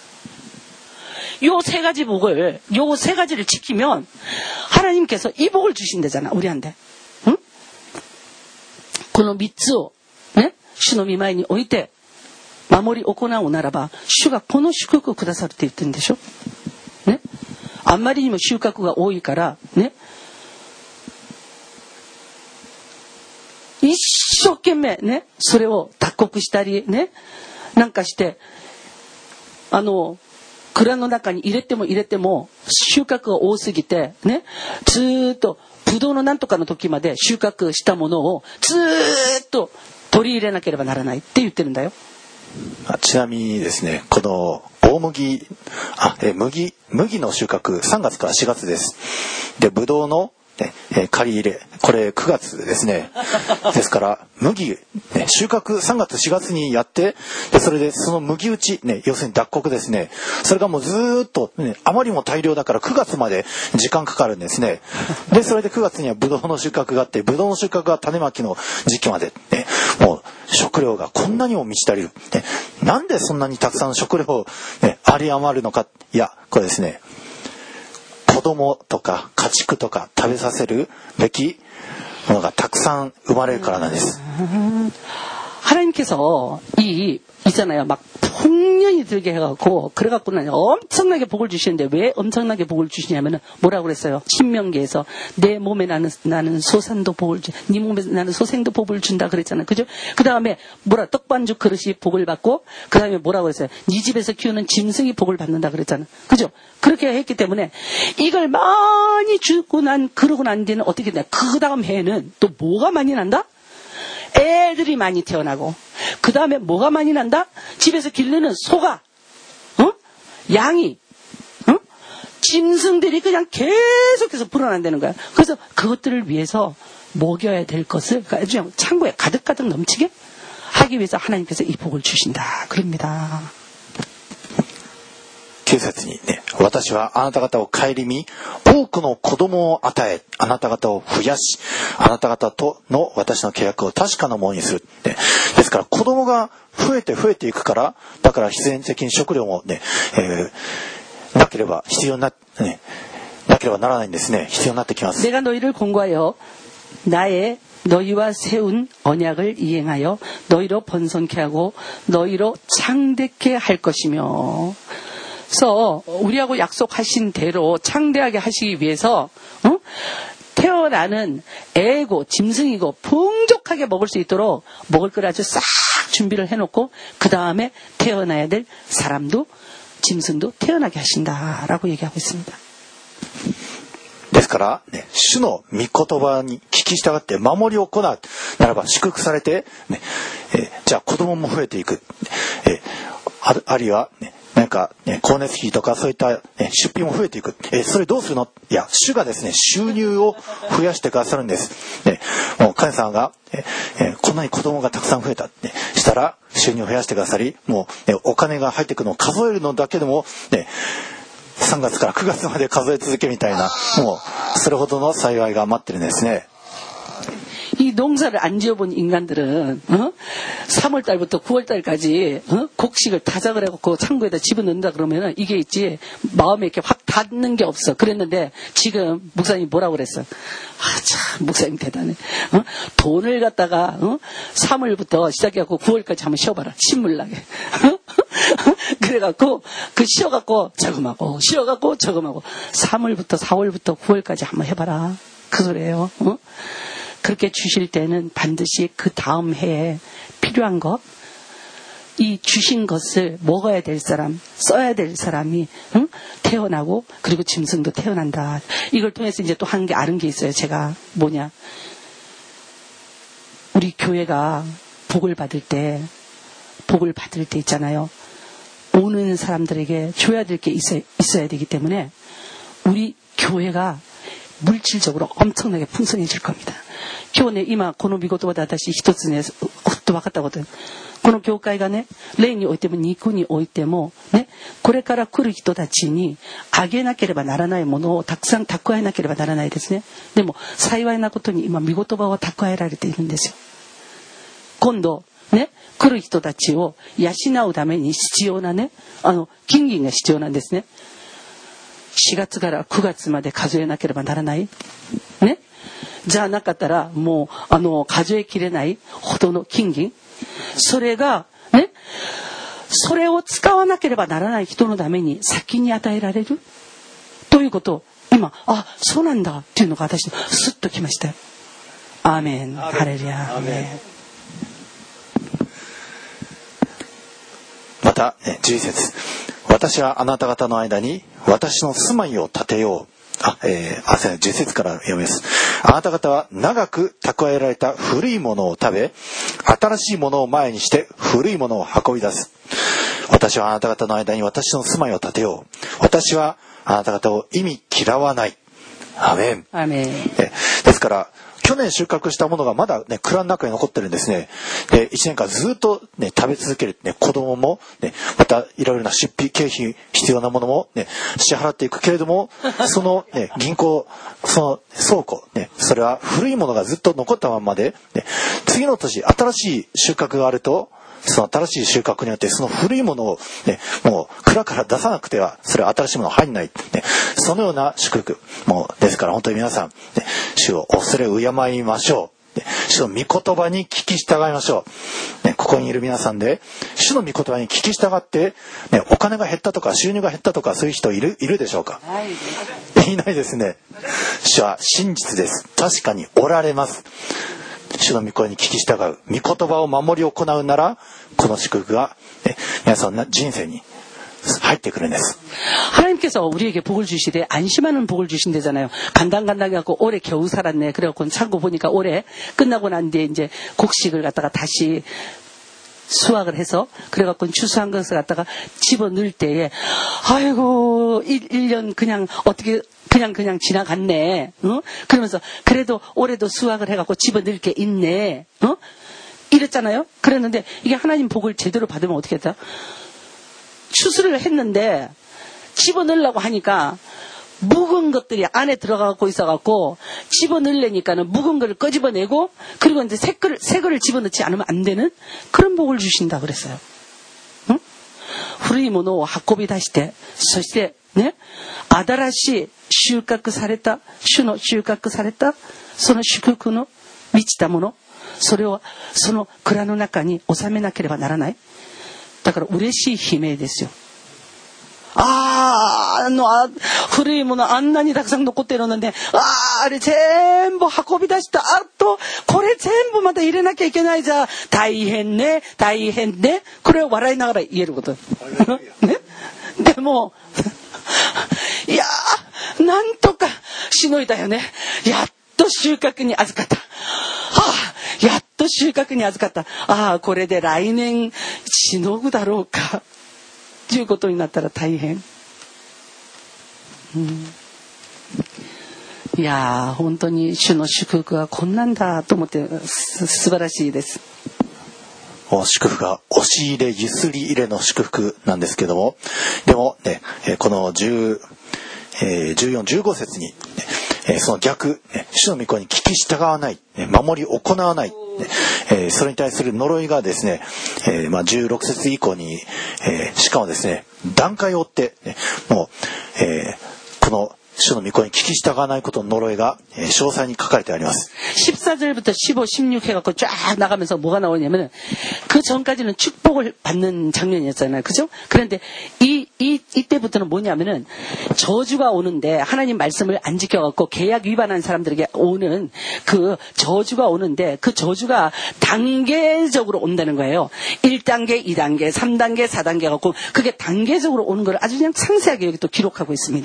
요 세 가지 복을, 요 세 가지를 지키면 하나님께서 이 복을 주신다잖아, 우리한테. 응? この三つをね、主の御前に置いて守り行うならば、主がこの祝福をくださるって言ってるんでしょ。ね。あんまりにも収穫が多いからね。一生懸命ね、それを脱穀したりね、なんかして、あの蔵の中に入れても入れても収穫が多すぎてね、ずーっとブドウのなんとかの時まで収穫したものをずーっと取り入れなければならないって言ってるんだよ。 ちなみにですね、この大麦、あ、え麦麦の収穫さんがつからしがつです。で、ブドウのね、えー、借り入れ、これくがつですね。ですから麦、ね、収穫さんがつしがつにやって、でそれでその麦打ち、ね、要するに脱穀ですね、それがもうずーっと、ね、あまりにも大量だからくがつまで時間かかるんですね。でそれでくがつにはブドウの収穫があって、ブドウの収穫が種まきの時期まで、ね、もう食料がこんなにも満ち足りる、ね、なんでそんなにたくさん食料、ね、有り余るのか。いや、これですね、子供とか家畜とか食べさせるべきものがたくさん生まれるからなんです。 하나님께서 이 있잖아요. 막 풍년이 들게 해갖고 그래갖고는 엄청나게 복을 주시는데 왜 엄청나게 복을 주시냐면은 뭐라고 그랬어요? 신명기에서 내 몸에 나는 나는 소산도 복을 주, 네 몸에 나는 소생도 복을 준다 그랬잖아요. 그죠? 그 다음에 뭐라 떡반죽 그릇이 복을 받고 그 다음에 뭐라고 그랬어요? 네 집에서 키우는 짐승이 복을 받는다 그랬잖아요. 그죠? 그렇게 했기 때문에 이걸 많이 주고 난 그러고 난 뒤는 어떻게 되냐? 그 다음 해에는 또 뭐가 많이 난다? 애들이 많이 태어나고 그 다음에 뭐가 많이 난다? 집에서 기르는 소가 어? 양이 어? 짐승들이 그냥 계속해서 불어난다는 거야. 그래서 그것들을 위해서 먹여야 될 것을 그러니까 창고에 가득가득 넘치게 하기 위해서 하나님께서 이 복을 주신다 그럽니다. きゅう節にね、私はあなた方を顧み、多くの子供を与え、あなた方を増やし、あなた方との私の契約を確かなものにする。ね、ですから子供が増えて増えていくから、だから必然的に食料もね、えー、なければ必要な、ね、なければならないんですね。必要になってきます。 내가 너희를 공고하여 나의 너희와 세운 언약을 이행하여 너희로 번성케 하고 너희로 창대케 할 것이며. 그래서 우리하고 약속하신 대로 창대하게 하시기 위해서 어? 태어나는 애고 짐승이고 풍족하게 먹을 수 있도록 먹을 걸 아주 싹 준비를 해놓고 그 다음에 태어나야 될 사람도 짐승도 태어나게 하신다라고 얘기하고 있습니다. ですから、ね、主の御言葉に聞き従って守りを行うならば祝福されて、ねえー、じゃあ子供も増えていく、えー、あ, あるいは、ね、なんか、ね、光熱費とかそういった、ね、出費も増えていく、えー、それどうするの？いや、主がですね収入を増やしてくださるんです、ね、もう神様が、えー、こんなに子供がたくさん増えた、ね、したら収入を増やしてくださり、もう、ね、お金が入ってくるのを数えるのだけでも、ね、さんがつからくがつまで数え続けみたいな、もうそれほどの幸いが待ってるんですね。 이 농사를 안 지어본 인간들은 어? 삼월 달부터 구월 달까지 어? 곡식을 다작을 해갖고 창고에다 집어넣는다 그러면 이게 있지 마음에 이렇게 확 닿는 게 없어. 그랬는데 지금 목사님이 뭐라고 그랬어? 아, 참 목사님 대단해. 어? 돈을 갖다가 어? 삼월부터 시작해갖고 구월까지 한번 쉬어봐라. 신물나게. 그래갖고 그 쉬어갖고 저금하고 쉬어갖고 저금하고 삼월부터 사월부터 구월까지 한번 해봐라. 그 소리예요. 어? 그렇게 주실 때는 반드시 그 다음 해에 필요한 것, 이 주신 것을 먹어야 될 사람, 써야 될 사람이 응? 태어나고 그리고 짐승도 태어난다. 이걸 통해서 이제 또 한 게 아는 게 있어요. 제가 뭐냐, 우리 교회가 복을 받을 때, 복을 받을 때 있잖아요. 오는 사람들에게 줘야 될 게 있어야, 있어야 되기 때문에 우리 교회가 물질적으로 엄청나게 풍성해질 겁니다. 今日ね、今この御言葉で私一つね、ふっと分かったこと。この教会がね、霊においても肉においてもね、これから来る人たちにあげなければならないものをたくさん蓄えなければならないですね。でも幸いなことに今御言葉を蓄えられているんですよ。今度ね、来る人たちを養うために必要なね、あの金銀が必要なんですね。しがつからくがつまで数えなければならないね。じゃなかったらもうあの数えきれないほどの金銀、それがね、それを使わなければならない人のために先に与えられるということを今、あ、そうなんだっていうのが私スッときました。アーメン、ハレルヤ。 またじゅういち節、私はあなた方の間に私の住まいを建てよう。あ、えー、あ、じゅう節から読みます。あなた方は長く蓄えられた古いものを食べ、新しいものを前にして古いものを運び出す。私はあなた方の間に私の住まいを建てよう。私はあなた方を意味嫌わない。アメン。 アメン。 え、ですから去年収穫したものがまだね蔵の中に残ってるんですね。で、いちねんかんずっとね食べ続けるね、子供もね、またいろいろな出費経費必要なものもね支払っていくけれども、そのね銀行、その倉庫ね、それは古いものがずっと残ったままで、ね、次の年新しい収穫があるとその新しい収穫によってその古いものを、ね、もう蔵から出さなくてはそれは新しいもの入んない、ね、そのような祝福もうですから、本当に皆さん、ね、主を恐れ敬いましょう。主の御言葉に聞き従いましょう、ね、ここにいる皆さんで主の御言葉に聞き従って、ね、お金が減ったとか収入が減ったとかそういう人いるいるでしょうか。いないですね。主は真実です。確かにおられます。主の御声に聞き従う、御言葉を守り行うなら、この祝福が、ね、皆さんの人生に入ってくるんです。 하나님께서 우리에게 복을 주시되 안심하는 복을 주신대잖아요. 간당간당해 갖고 올해 겨우 살았네. 그래갖고 참고 보니까 올해 끝나고 난 뒤에 이제 곡식을 갖다가 다시 수확을 해서 그래갖고 추수한 것을 갖다가 집어 넣을 때에 아이고 일 년 그냥 어떻게 그냥 그냥 지나갔네. 어? 그러면서 그래도 올해도 수확을 해갖고 집어 넣을 게 있네. 어? 이랬잖아요. 그랬는데 이게 하나님 복을 제대로 받으면 어떻게 했다? 추수를 했는데 집어넣으려고 하니까 묵은 것들이 안에 들어가고 있어갖고 집어넣으려니까는 묵은 거를 끄집어내고 그리고 이제 새 거를, 새 거를 집어넣지 않으면 안 되는 그런 복을 주신다 그랬어요. 응? 古いものを運び出して、そしてね、新しい収穫された、主の収穫された、その祝福の満ちたもの、それをその蔵の中に収めなければならない。だから嬉しい悲鳴ですよ。あー、あの、あ、古いものあんなにたくさん残ってるので、あー、あれ全部運び出した。あと、これ全部また入れなきゃいけないじゃん。大変ね、大変ね。これを笑いながら言えること。ね。でも、いやー、なんとかしのいだよね。やっと収穫に預かった。はあ、やっと収穫に預かった。ああ、これで来年しのぐだろうか。ということになったら大変。うん、いやー、本当に主の祝福はこんなんだと思ってす素晴らしいです。 祝福が押し入れゆすり入れの祝福なんですけども、でもね、このじゅう、えー、じゅうよん、じゅうご節に、ね、その逆、主の御声に聞き従わない、守り行わない、えー、それに対する呪いがですね、えーまあ、じゅうろく節以降に、えー、しかもですね、段階を追って、ね、もう、えー、この主の御声に聞き従わないことの呪いが、えー、詳細に書かれてあります。 십사 절부터 십오, 십육 해갖고 쫙 나가면서 뭐가 나오냐면은 그 전까지는 축복을 받는 장면이었잖아요. 그죠? 그런데 이, 이, 이때부터는 뭐냐면은 저주가 오는데 하나님 말씀을 안 지켜갖고 계약 위반한 사람들에게 오는 그 저주가 오는데 그 저주가 단계적으로 온다는 거예요. 일 단계, 이 단계, 삼 단계, 사 단계 갖고 그게 단계적으로 오는 걸 아주 그냥 상세하게 여기 또 기록하고 있습니다.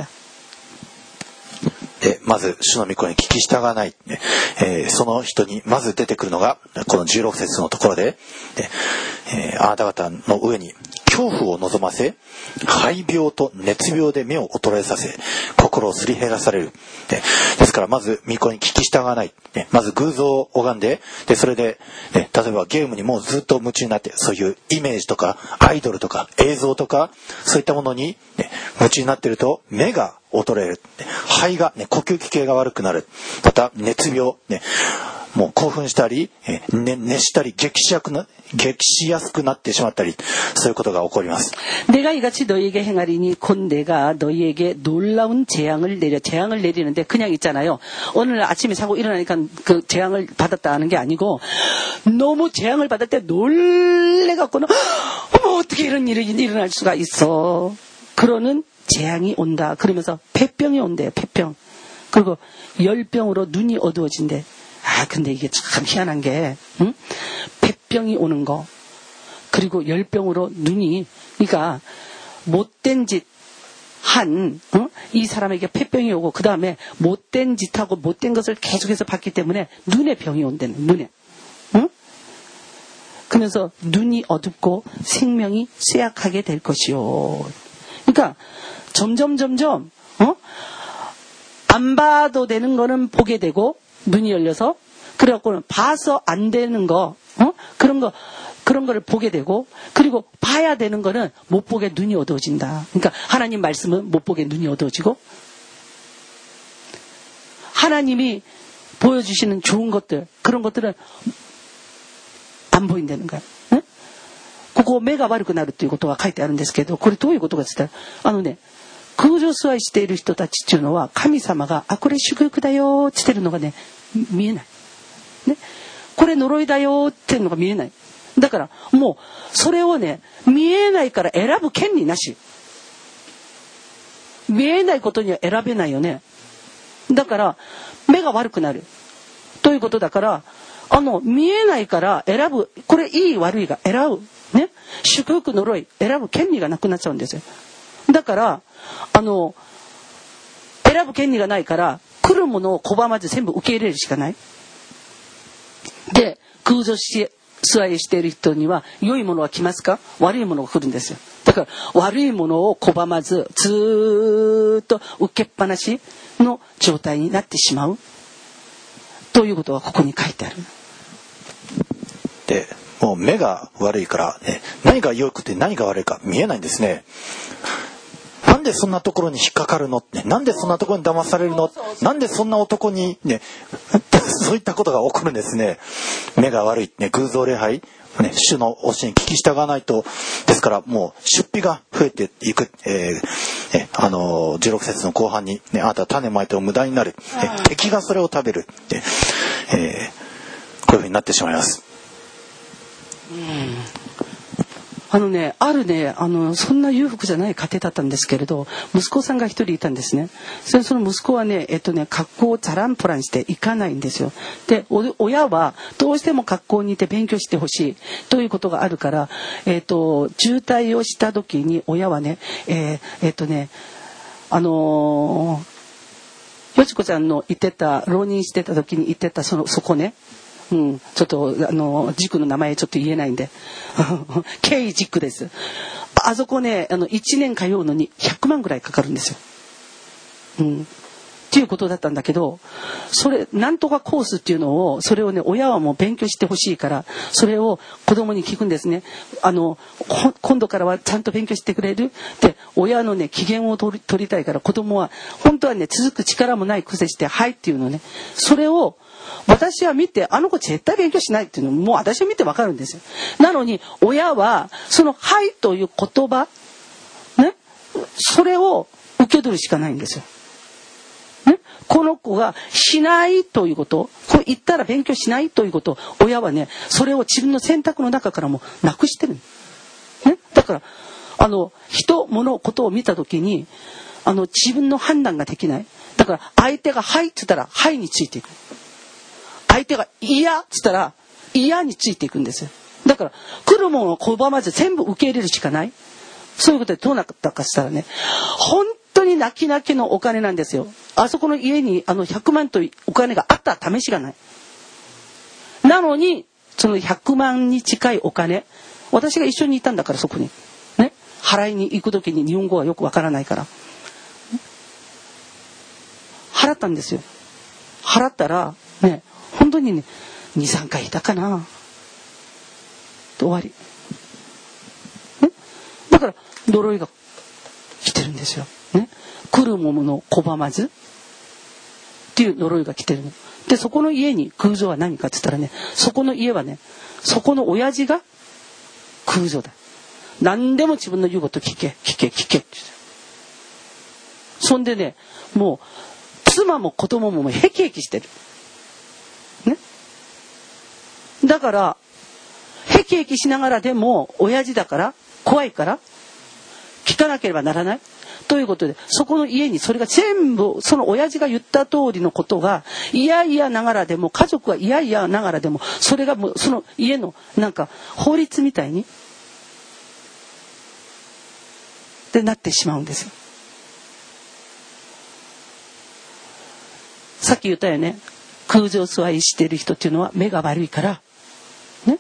でまず主の御声に聞き従わない、えー、その人にまず出てくるのがこのじゅうろく節のところで、えー、あなた方の上に恐怖を望ませ、肺病と熱病で目を衰えさせ、心をすり減らされる。で、ですからまず御声に聞き従わない。ね、まず偶像を拝んで、でそれで、ね、例えばゲームにもうずっと夢中になって、そういうイメージとかアイドルとか映像とかそういったものに、ね、夢中になっていると目が衰える。肺が、ね、呼吸器系が悪くなる。また熱病、ね、もう興奮したり、ね、熱したり激しやくな激しやすくなってしまったり、そういうことが起こります。 내가 이같이 너희에게 행하리니 곧 내가 너희에게 놀라운 재앙을 내려 재앙을 내리는데 그냥 있잖아요. 오늘 아침에 자고 일어나니까 그 재앙을 받았다는 게 아니고 너무 재앙을 받을 때 놀래갖고는 어머 어떻게 이런 일이 일어날 수가 있어. 그러는 재앙이 온다. 그러면서 폐병이 온대요. 폐병. 그리고 열병으로 눈이 어두워진대. 아 근데 이게 참 희한한 게 응? 폐병이 오는 거 그리고 열병으로 눈이 그러니까 못된 짓 한 응? 이 사람에게 폐병이 오고 그 다음에 못된 짓하고 못된 것을 계속해서 봤기 때문에 눈에 병이 온다는 눈에 응? 그러면서 눈이 어둡고 생명이 쇠약하게 될 것이요. 그러니까 점점 점점 어? 안 봐도 되는 거는 보게 되고 눈이 열려서 그래갖고는 봐서 안 되는 거 어? 그런 거 그런 거를 보게 되고 그리고 봐야 되는 거는 못 보게 눈이 어두워진다. 그러니까 하나님 말씀은 못 보게 눈이 어두워지고 하나님이 보여주시는 좋은 것들 그런 것들은 안 보인다는 거야. 응? こ目が悪くなるということが書いてあるんですけど、これどういうことかって言ったら、あのね空上座りしている人たちっていうのは神様があこれ祝福だよって言ってるのがね見えない、ね、これ呪いだよっていうのが見えない。だからもうそれをね見えないから選ぶ権利なし。見えないことには選べないよね。だから目が悪くなるということだから、あの見えないから選ぶ、これいい悪いが選ぶね、祝福呪い選ぶ権利がなくなっちゃうんですよ。だからあの選ぶ権利がないから来るものを拒まず全部受け入れるしかない。で空上し座りしている人には良いものが来ますか、悪いものが来るんですよ。だから悪いものを拒まずずっと受けっぱなしの状態になってしまうということがここに書いてある。 でもう目が悪いから、ね、何が良くて何が悪いか見えないんですね。なんでそんなところに引っかかるのって、なんでそんなところに騙されるの、なんでそんな男にねそういったことが起こるんですね。目が悪い、ね、偶像礼拝、ね、主の教えに聞き従わないと。ですからもう出費が増えていく、えーね、あのー、じゅうろく節の後半に、ね、あなたは種まいても無駄になる、ね、敵がそれを食べる、ねえー、こういうふうになってしまいます。 うんあのね、あるね、あのそんな裕福じゃない家庭だったんですけれど、息子さんが一人いたんですね。それその息子はね、えっとね、学校をザランプランして行かないんですよ。で、親はどうしても学校にいて勉強してほしいということがあるから、えっと渋滞をした時に親はね、えー、えっとね、あのー、よちこちゃんの言ってた浪人してた時に言ってたそのそこね。うん、ちょっとあの塾の名前ちょっと言えないんでK塾です。あそこねあのいちねん通うのにひゃくまんぐらいかかるんですよ、うん、っていうことだったんだけど、それなんとかコースっていうのをそれをね親はもう勉強してほしいからそれを子供に聞くんですね。あの今度からはちゃんと勉強してくれるって親のね機嫌を取り、取りたいから子供は本当はね続く力もない癖してはいっていうのね、それを私は見てあの子絶対勉強しないっていうのもう私は見てわかるんですよ。なのに親はそのはいという言葉ねそれを受け取るしかないんですよ、ね、この子がしないということこう言ったら勉強しないということ親はねそれを自分の選択の中からもなくしてる、ね、だからあの人物ことを見た時にあの自分の判断ができない。だから相手がはいって言ったらはいについていく、相手が嫌っつったら嫌についていくんですよ。だから来るものを拒まず全部受け入れるしかない。そういうことでどうなったかしたらね本当に泣き泣きのお金なんですよ。あそこの家にあのひゃくまんというお金があった試しがない。なのにそのひゃくまんに近いお金私が一緒にいたんだからそこにね払いに行く時に日本語はよくわからないから払ったんですよ。払ったらね本当にね にさんかいいたかな終わり、ね、だから呪いが来てるんですよ、ね、来るものを拒まずっていう呪いが来てるので、そこの家に空女は何かって言ったらねそこの家はねそこの親父が空女だ。何でも自分の言うこと聞け聞け聞けってそんでねもう妻も子供ももうヘキヘキしてるね、だからヘキヘキしながらでも親父だから怖いから聞かなければならないということでそこの家にそれが全部その親父が言った通りのことがいやいやながらでも家族はいやいやながらでもそれがもうその家のなんか法律みたいにでなってしまうんですよ。さっき言ったよね空上座りしている人っていうのは目が悪いからね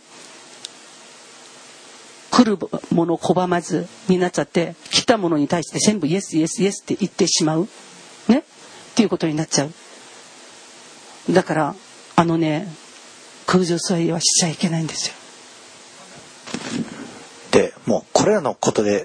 来るものを拒まずになっちゃって来たものに対して全部イエスイエスイエスって言ってしまうねっていうことになっちゃう。だからあのね空上座りはしちゃいけないんですよ。 でもうこれらのことで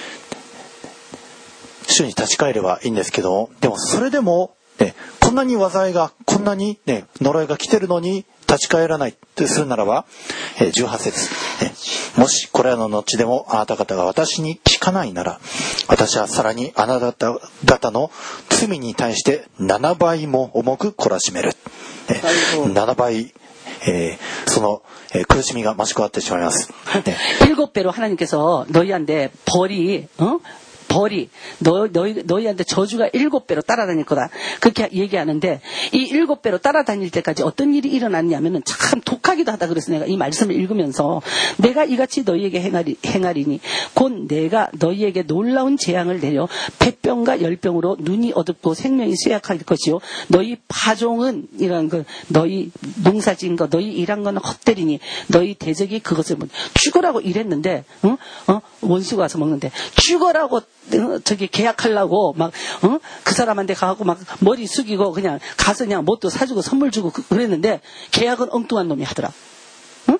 主に立ち返ればいいんですけど、でもそれでもねこんなに災いがこんなにね呪いが来てるのに立ち返らないとするならば、えー、じゅうはち節、えー、もしこれらの後でもあなた方が私に聞かないなら、私はさらにあなた方の罪に対してななばいも重く懲らしめる。えー、ななばい、えー、その、えー、苦しみが増し加わってしまいます。 일곱 배로 하나님께서 너희한테 벌이, 어? 벌이 너, 너희, 너희한테 저주가 일곱 배로 따라다닐 거다 그렇게 얘기하는데, 이 일곱 배로 따라다닐 때까지 어떤 일이 일어났냐면은 참 독하기도 하다. 그래서 내가 이 말씀을 읽으면서 내가 이같이 너희에게 행하리, 행하리니 곧 내가 너희에게 놀라운 재앙을 내려 폐병과 열병으로 눈이 어둡고 생명이 쇠약할 것이요 너희 파종은 이런 그 너희 농사지은 거 너희 일한 거는 헛되리니 너희 대적이 그것을 뭐 죽어라고 이랬는데 어? 어? 원수가 와서 먹는데 죽어라고 저기 계약하려고 막, 어? 그 사람한테 가고 막 머리 숙이고 그냥 가서 그냥 뭣도 사주고 선물 주고 그랬는데 계약은 엉뚱한 놈이 하더라. 응?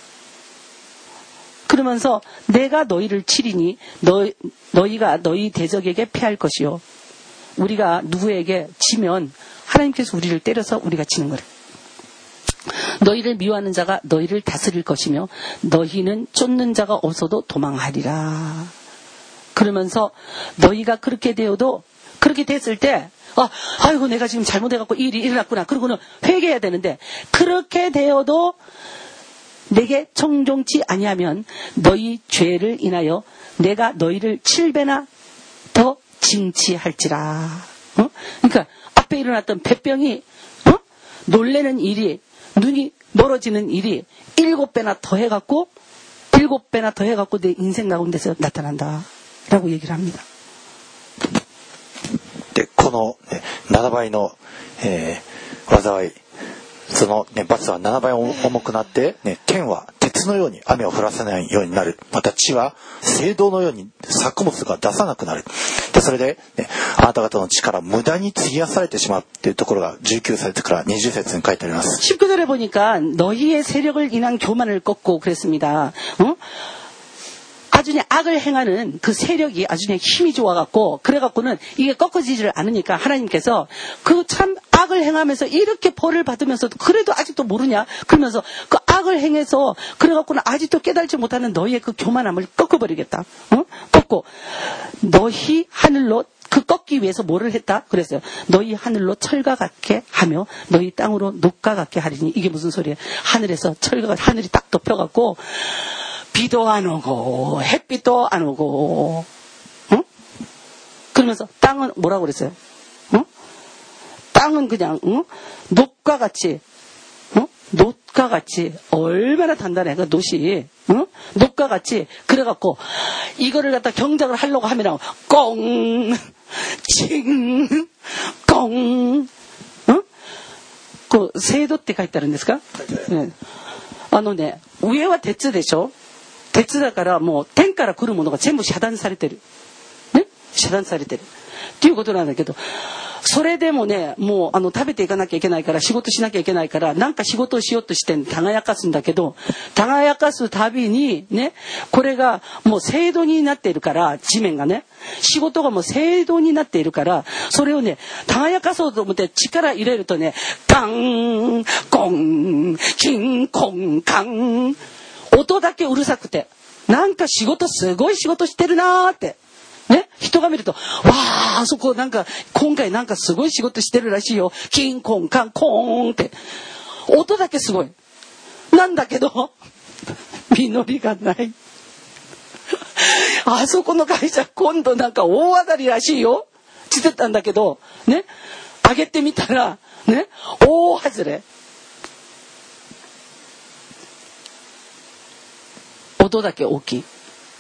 그러면서 내가 너희를 치리니 너, 너희가 너희 대적에게 패할 것이요. 우리가 누구에게 치면 하나님께서 우리를 때려서 우리가 치는 거래. 너희를 미워하는 자가 너희를 다스릴 것이며 너희는 쫓는 자가 없어도 도망하리라. 그러면서 너희가 그렇게 되어도 그렇게 됐을 때 아, 아이고 내가 지금 잘못해갖고 이 일이 일어났구나. 그러고는 회개해야 되는데 그렇게 되어도 내게 청종치 아니하면 너희 죄를 인하여 내가 너희를 칠 배나 더 징치할지라. 어? 그러니까 앞에 일어났던 폐병이 어? 놀래는 일이 눈이 멀어지는 일이 일곱 배나 더 해갖고 일곱 배나 더 해갖고 내 인생 가운데서 나타난다 라고 얘기를 합니다. でこの、ね、ななばいの、えー、災い、その、ね、罰はななばい重くなって、ね、天は鉄のように雨を降らせないようになる。また地は青銅のように作物が出さなくなる。でそれで、ね、あなた方の力無駄に費やされてしまうというところがじゅうきゅう節からにじゅう節に書いてあります。 십구 절에 보니까 너희의 세력을 인한 교만을 꺾고 그랬습니다. 어? 아주 악을 행하는 그 세력이 아주 힘이 좋아갖고 그래갖고는 이게 꺾어지지를 않으니까 하나님께서 그 참 악을 행하면서 이렇게 벌을 받으면서도 그래도 아직도 모르냐 그러면서 그 악을 행해서 그래갖고는 아직도 깨달지 못하는 너희의 그 교만함을 꺾어버리겠다. 어? 꺾고 너희 하늘로 그 꺾기 위해서 뭐를 했다? 그랬어요. 너희 하늘로 철과 같게 하며 너희 땅으로 녹과 같게 하리니. 이게 무슨 소리예요? 하늘에서 철과 하늘이 딱 덮여갖고 비도 안 오고 햇빛도 안 오고 어? 그러면서 땅은 뭐라고 그랬어요? 어? 땅은 그냥 어? 녹과 같이 어? 녹과 같이 얼마나 단단해 그 녹이 어? 녹과 같이 그래갖고 이거를 갖다 경작을 하려고 하면 꽁 칭 꽁 어? 그 세도 때가 있다는 데스까? 네. あのね、上は鉄でしょ鉄だからもう天から来るものが全部遮断されてる。ね遮断されてる。っていうことなんだけど、それでもね、もうあの食べていかなきゃいけないから仕事しなきゃいけないからなんか仕事をしようとして耕かすんだけど、耕すたびにね、これがもう制度になっているから地面がね、仕事がもう制度になっているから、それをね、耕かそうと思って力入れるとね、ガン、コン、キン、コン、カン。音だけうるさくて、なんか仕事すごい仕事してるなーって。ね、人が見ると、わー、あそこなんか、今回なんかすごい仕事してるらしいよ。キンコンカンコーンって。音だけすごい。なんだけど、実りがない。あそこの会社今度なんか大当たりらしいよ。つってたんだけど、ね、上げてみたら、ね、大外れ。音だけ大きい。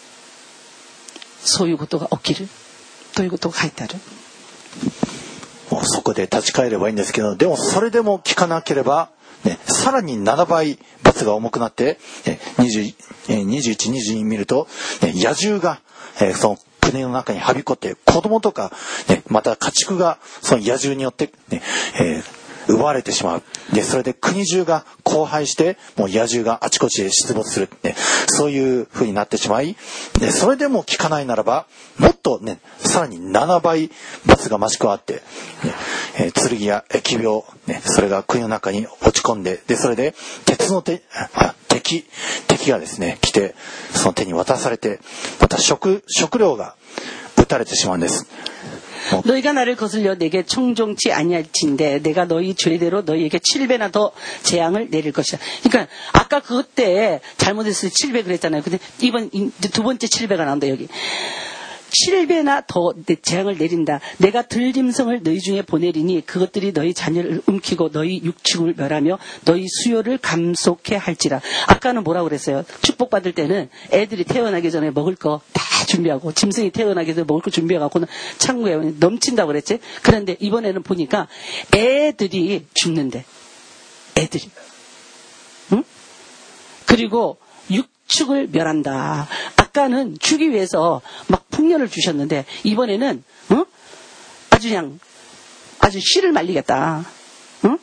そういうことが起きるということが書いてある。 もうそこで立ち返ればいいんですけど、でもそれでも聞かなければ、ね、さらにななばい罰が重くなって、ね、にじゅう、にじゅういち、にじゅうに見ると、ね、野獣が、えー、その国の中にはびこって子供とか、ね、また家畜がその野獣によって、ねえー奪われてしまう。で、それで国中が荒廃して、もう野獣があちこちで出没する。ね、そういう風になってしまい、で、それでも効かないならば、もっとね、さらにななばい罰が増し加わって、ねえー、剣や疫病、ね、それが国の中に落ち込んで、でそれで鉄の手あ敵敵がですね来て、その手に渡されて、また 食, 食料が撃たれてしまうんです。 너희가 나를 거슬려 내게 청종치 아니할진대 내가 너희 죄대로 너희에게 칠 배나 더 재앙을 내릴 것이다. 그러니까 아까 그때 잘못했을 때 칠 배 그랬잖아요. 근데 이번 두 번째 칠 배가 나온다 여기. 칠 배나 더 재앙을 내린다. 내가 들짐승을 너희 중에 보내리니 그것들이 너희 자녀를 움키고 너희 육축을 멸하며 너희 수요를 감속해 할지라. 아까는 뭐라고 그랬어요? 축복받을 때는 애들이 태어나기 전에 먹을 거 다 준비하고 짐승이 태어나기 전에 먹을 거 준비해갖고는 창고에 넘친다고 그랬지. 그런데 이번에는 보니까 애들이 죽는데 애들이 응? 그리고 육축을 멸한다. 아까는 주기 위해서 막 풍년을 주셨는데 이번에는 어? 아주 그냥 아주 씨를 말리겠다. 어?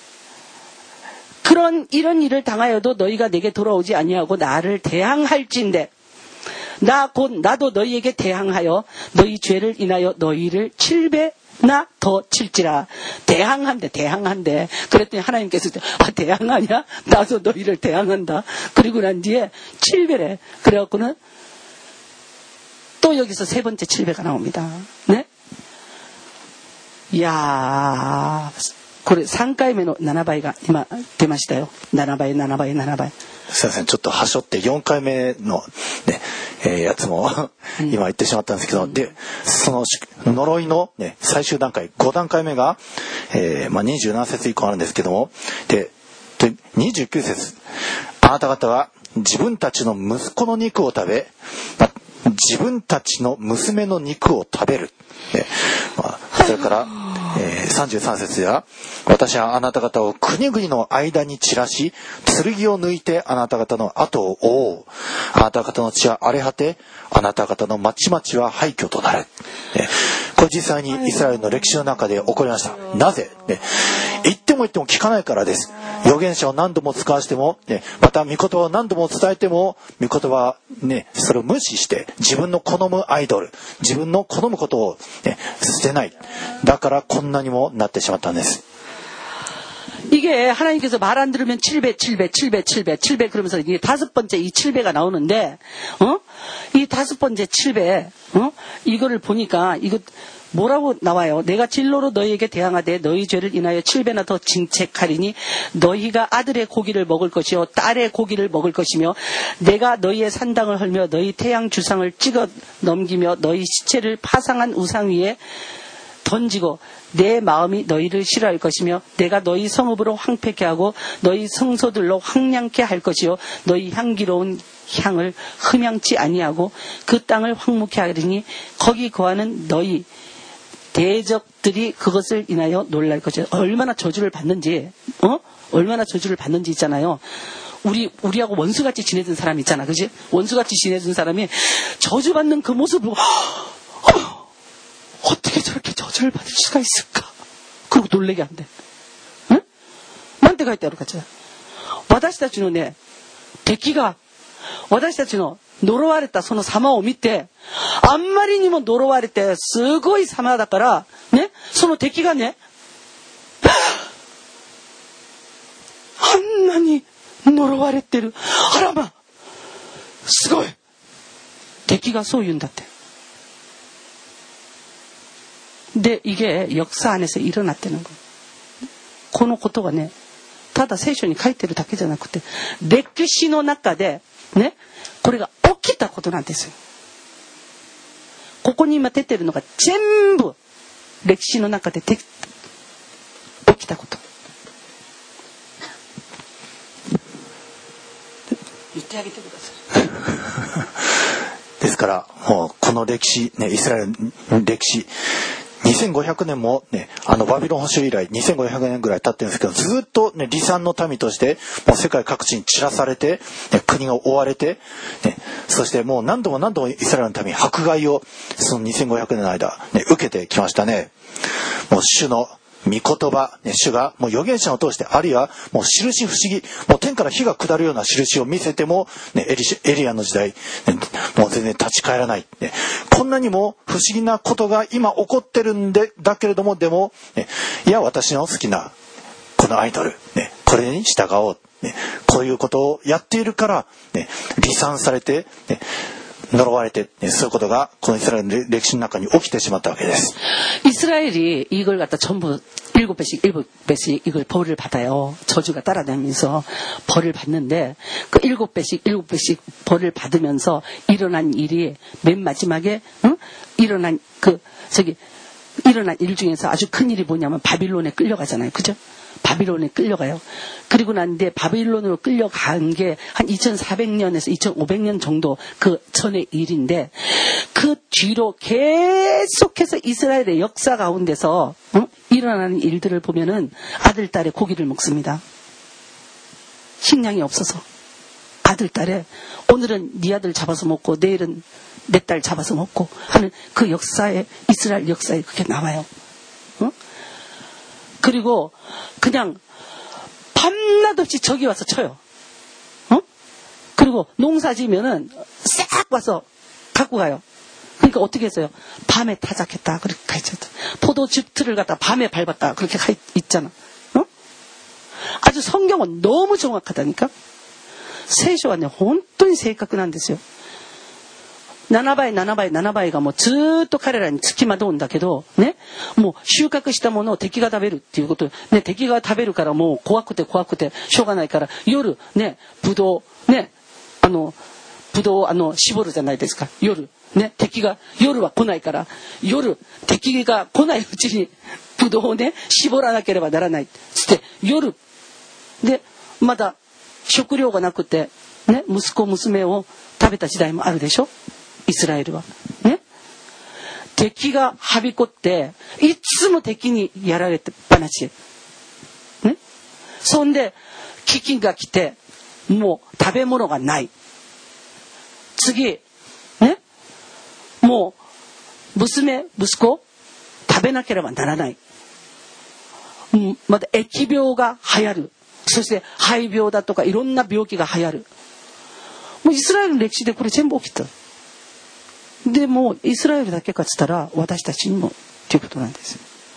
그런 이런 일을 당하여도 너희가 내게 돌아오지 아니하고 나를 대항할진대. 나 곧 나도 너희에게 대항하여 너희 죄를 인하여 너희를 칠 배나 더 칠지라. 대항한대 대항한대. 그랬더니 하나님께서 아 대항하냐? 나도 너희를 대항한다. 그리고 난 뒤에 칠 배래. 그래갖고는 또 여기서 세 번째 칠 배가 나옵니다. 네? 이야, これさんかいめのななばいが今出ましたよ。ななばい、ななばい、ななばい。 すいません、ちょっとはしょってよんかいめのね、えー、やつも今言ってしまったんですけど、うん、でその呪いのね最終段階ご段階目が、えー、まあにじゅうなな節以降あるんですけども、ででにじゅうきゅう節、あなた方は自分たちの息子の肉を食べ、まあ自分たちの娘の肉を食べる、ね、まあ、それから、えー、さんじゅうさん節では私はあなた方を国々の間に散らし剣を抜いてあなた方の後を覆う、あなた方の地は荒れ果て、あなた方の町々は廃墟となる、ね、これ実際にイスラエルの歴史の中で起こりました。なぜ、ね、言っても言っても聞かないからです。預言者を何度も使わしても、ね、また御言葉を何度も伝えても御言葉は、ね、それを無視して自分の好むアイドル、自分の好むことを、ね、捨てない。だからこんなにもなってしまったんです。 이게 하나님께서 말 안 들으면 칠 배, 칠 배, 칠 배, 칠 배, 칠 배 그러면서 이게 다섯 번째 이 칠 배가 나오는데, 어? 이 다섯 번째 칠 배, 어? 이거를 보니까 이거 뭐라고 나와요? 내가 진로로 너희에게 대항하되 너희 죄를 인하여 칠 배나 더 징책하리니 너희가 아들의 고기를 먹을 것이요 딸의 고기를 먹을 것이며 내가 너희의 산당을 헐며 너희 태양 주상을 찍어 넘기며 너희 시체를 파상한 우상 위에 던지고 내 마음이 너희를 싫어할 것이며 내가 너희 성읍으로 황폐케 하고 너희 성소들로 황량케 할 것이요 너희 향기로운 향을 흠양치 아니하고 그 땅을 황무케 하리니 거기 거하는 너희 대적들이 그것을 인하여 놀랄 것이요. 얼마나 저주를 받는지, 어? 얼마나 저주를 받는지 있잖아요. 우리 우리하고 원수같이 지내던 사람 있잖아, 그지? 원수같이 지내던 사람이 저주받는 그 모습을 보고 어, 어떻게 저렇게 저주를 받을 수가 있을까? 그리고 놀래게 한대. 응? なんて書いてあるかしら。私たちのね、敵が私たちの呪われたその様を見て、あんまりにも呪われてすごい様だからね、その敵がね、あんなに呪われてる、あらますごい、敵がそう言うんだって。で、이게 역사 안에서 일어났다는 거. このことがね、ただ聖書に書いてるだけじゃなくて、歴史の中でね、これが起きたことなんですよ。ここに今出てるのが全部歴史の中で起きたこと。言ってあげてください。 ですからもうこの歴史ね、イスラエルの歴史にせんごひゃくねんもね、あのバビロン捕囚以来にせんごひゃくねんぐらい経ってるんですけど、ずっとね離散の民としてもう世界各地に散らされて、ね、国が追われて、ね、そしてもう何度も何度もイスラエルの民迫害をそのにせんごひゃくねんの間、ね、受けてきましたね。もう主の御言葉、ね、主がもう預言者を通して、あるいはもう印不思議、もう天から火が下るような印を見せても、ね、エリシ、エリアの時代、ね、もう全然立ち返らない、ね。こんなにも不思議なことが今起こってるんで、だけれども、でも、ね、いや、私の好きなこのアイドル、ね、これに従おう、ね。こういうことをやっているから、ね、離散されて、ね、呪われて、ね、そういうことがこのイスラエルの歴史の中に起きてしまったわけです。 이스라엘이 이걸 갖다 전부 일곱 배씩 일곱 배씩 이걸 벌을 받아요. 저주가 따라다니면서 벌을 받는데 그 일곱 배씩 일곱 배씩 벌을 받으면서 일어난 일이 맨 마지막에 응? 일어난 그 저기 일어난 일 중에서 아주 큰 일이 뭐냐면 바빌론에 끌려가잖아요. 그죠? 바빌론에 끌려가요. 그리고 난데 바빌론으로 끌려간 게 한 이천사백 년에서 이천오백 년 정도 그 전의 일인데 그 뒤로 계속해서 이스라엘의 역사 가운데서 어? 일어나는 일들을 보면은 아들, 딸의 고기를 먹습니다. 식량이 없어서 아들, 딸의 오늘은 네 아들 잡아서 먹고 내일은 내 딸 잡아서 먹고 하는 그 역사에 이스라엘 역사에 그렇게 나와요. 어? 그리고 그냥 밤낮 없이 저기 와서 쳐요. 어? 그리고 농사 지면은 싹 와서 갖고 가요. 그러니까 어떻게 했어요? 밤에 타작했다. 그렇게 가르쳤다. 포도즙틀을 갖다 밤에 밟았다. 그렇게 가 있잖아. 어? 아주 성경은 너무 정확하다니까.聖書はね、本当に正確なんですよ。ななばい、ななばい、ななばいがもうずーっと彼らにつきまとうんだけど、ね、もう収穫したものを敵が食べるっていうこと、ね、敵が食べるからもう怖くて怖くてしょうがないから、夜、ね、ぶどう、ね、あの、ぶどう、あの、絞るじゃないですか、夜。ね、敵が、夜は来ないから、夜、敵が来ないうちに、ぶどうをね、絞らなければならない。つって、夜、で、まだ食料がなくて、ね、息子、娘を食べた時代もあるでしょイスラエルは。ね。敵がはびこって、いつも敵にやられてっぱなし。ね。そんで、飢饉が来て、もう食べ物がない。次、ね。もう、娘、息子、食べなければならない。うん、また、疫病が流行る。そして、肺病だとか、いろんな病気が流行る。もうイスラエルの歴史でこれ全部起きた。でもイスラエルだけかっつったら私たちにもっていうことなんです。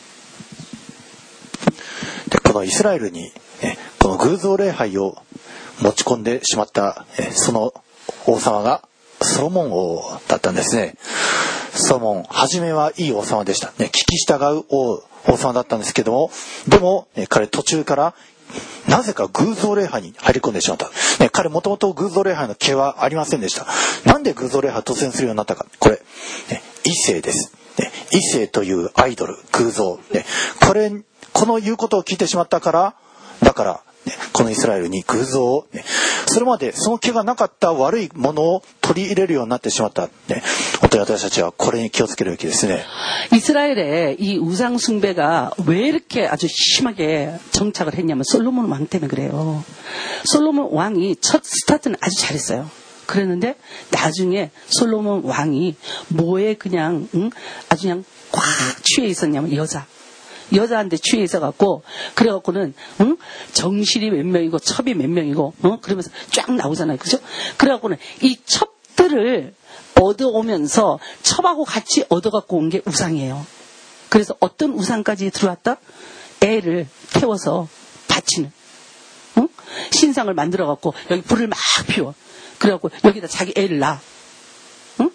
でこのイスラエルにえこの偶像礼拝を持ち込んでしまったえその王様がソロモン王だったんですね。ソロモン初めはいい王様でした、ね、聞き従う 王, 王様だったんですけども、でも、ね、彼途中からなぜか偶像礼拝に入り込んでしまった、ね、彼もともと偶像礼拝の気はありませんでした。なんで偶像礼拝を突然するようになったか、これ、ね、異性です、ね、異性というアイドル偶像、ね、これこの言うことを聞いてしまったからだから、ね、このイスラエルに偶像を、ね、それまでその気がなかった悪いものを取り入れるようになってしまった、ね、本当に私たちはこれに気をつけるべきですね。 이스라엘에 이 우상 숭배가 왜 이렇게 아주 심하게 정착을 했냐면 솔로몬 왕 때문에 그래요. 솔로몬 왕이 첫 스타트는 아주 잘했어요. 그랬는데 나중에 솔로몬 왕이 뭐에 그냥 응? 아주 그냥 꽉 취해 있었냐면 여자 여자한테 취해 있어갖고 그래갖고는 응? 정실이 몇 명이고 첩이 몇 명이고 응? 그러면서 쫙 나오잖아요. 그죠? 그래갖고는 이 첩들을 얻어오면서 첩하고 같이 얻어갖고 온 게 우상이에요. 그래서 어떤 우상까지 들어왔다? 애를 태워서 바치는 응? 신상을 만들어갖고 여기 불을 막 피워. 그래갖고 여기다 자기 애를 낳아. 응?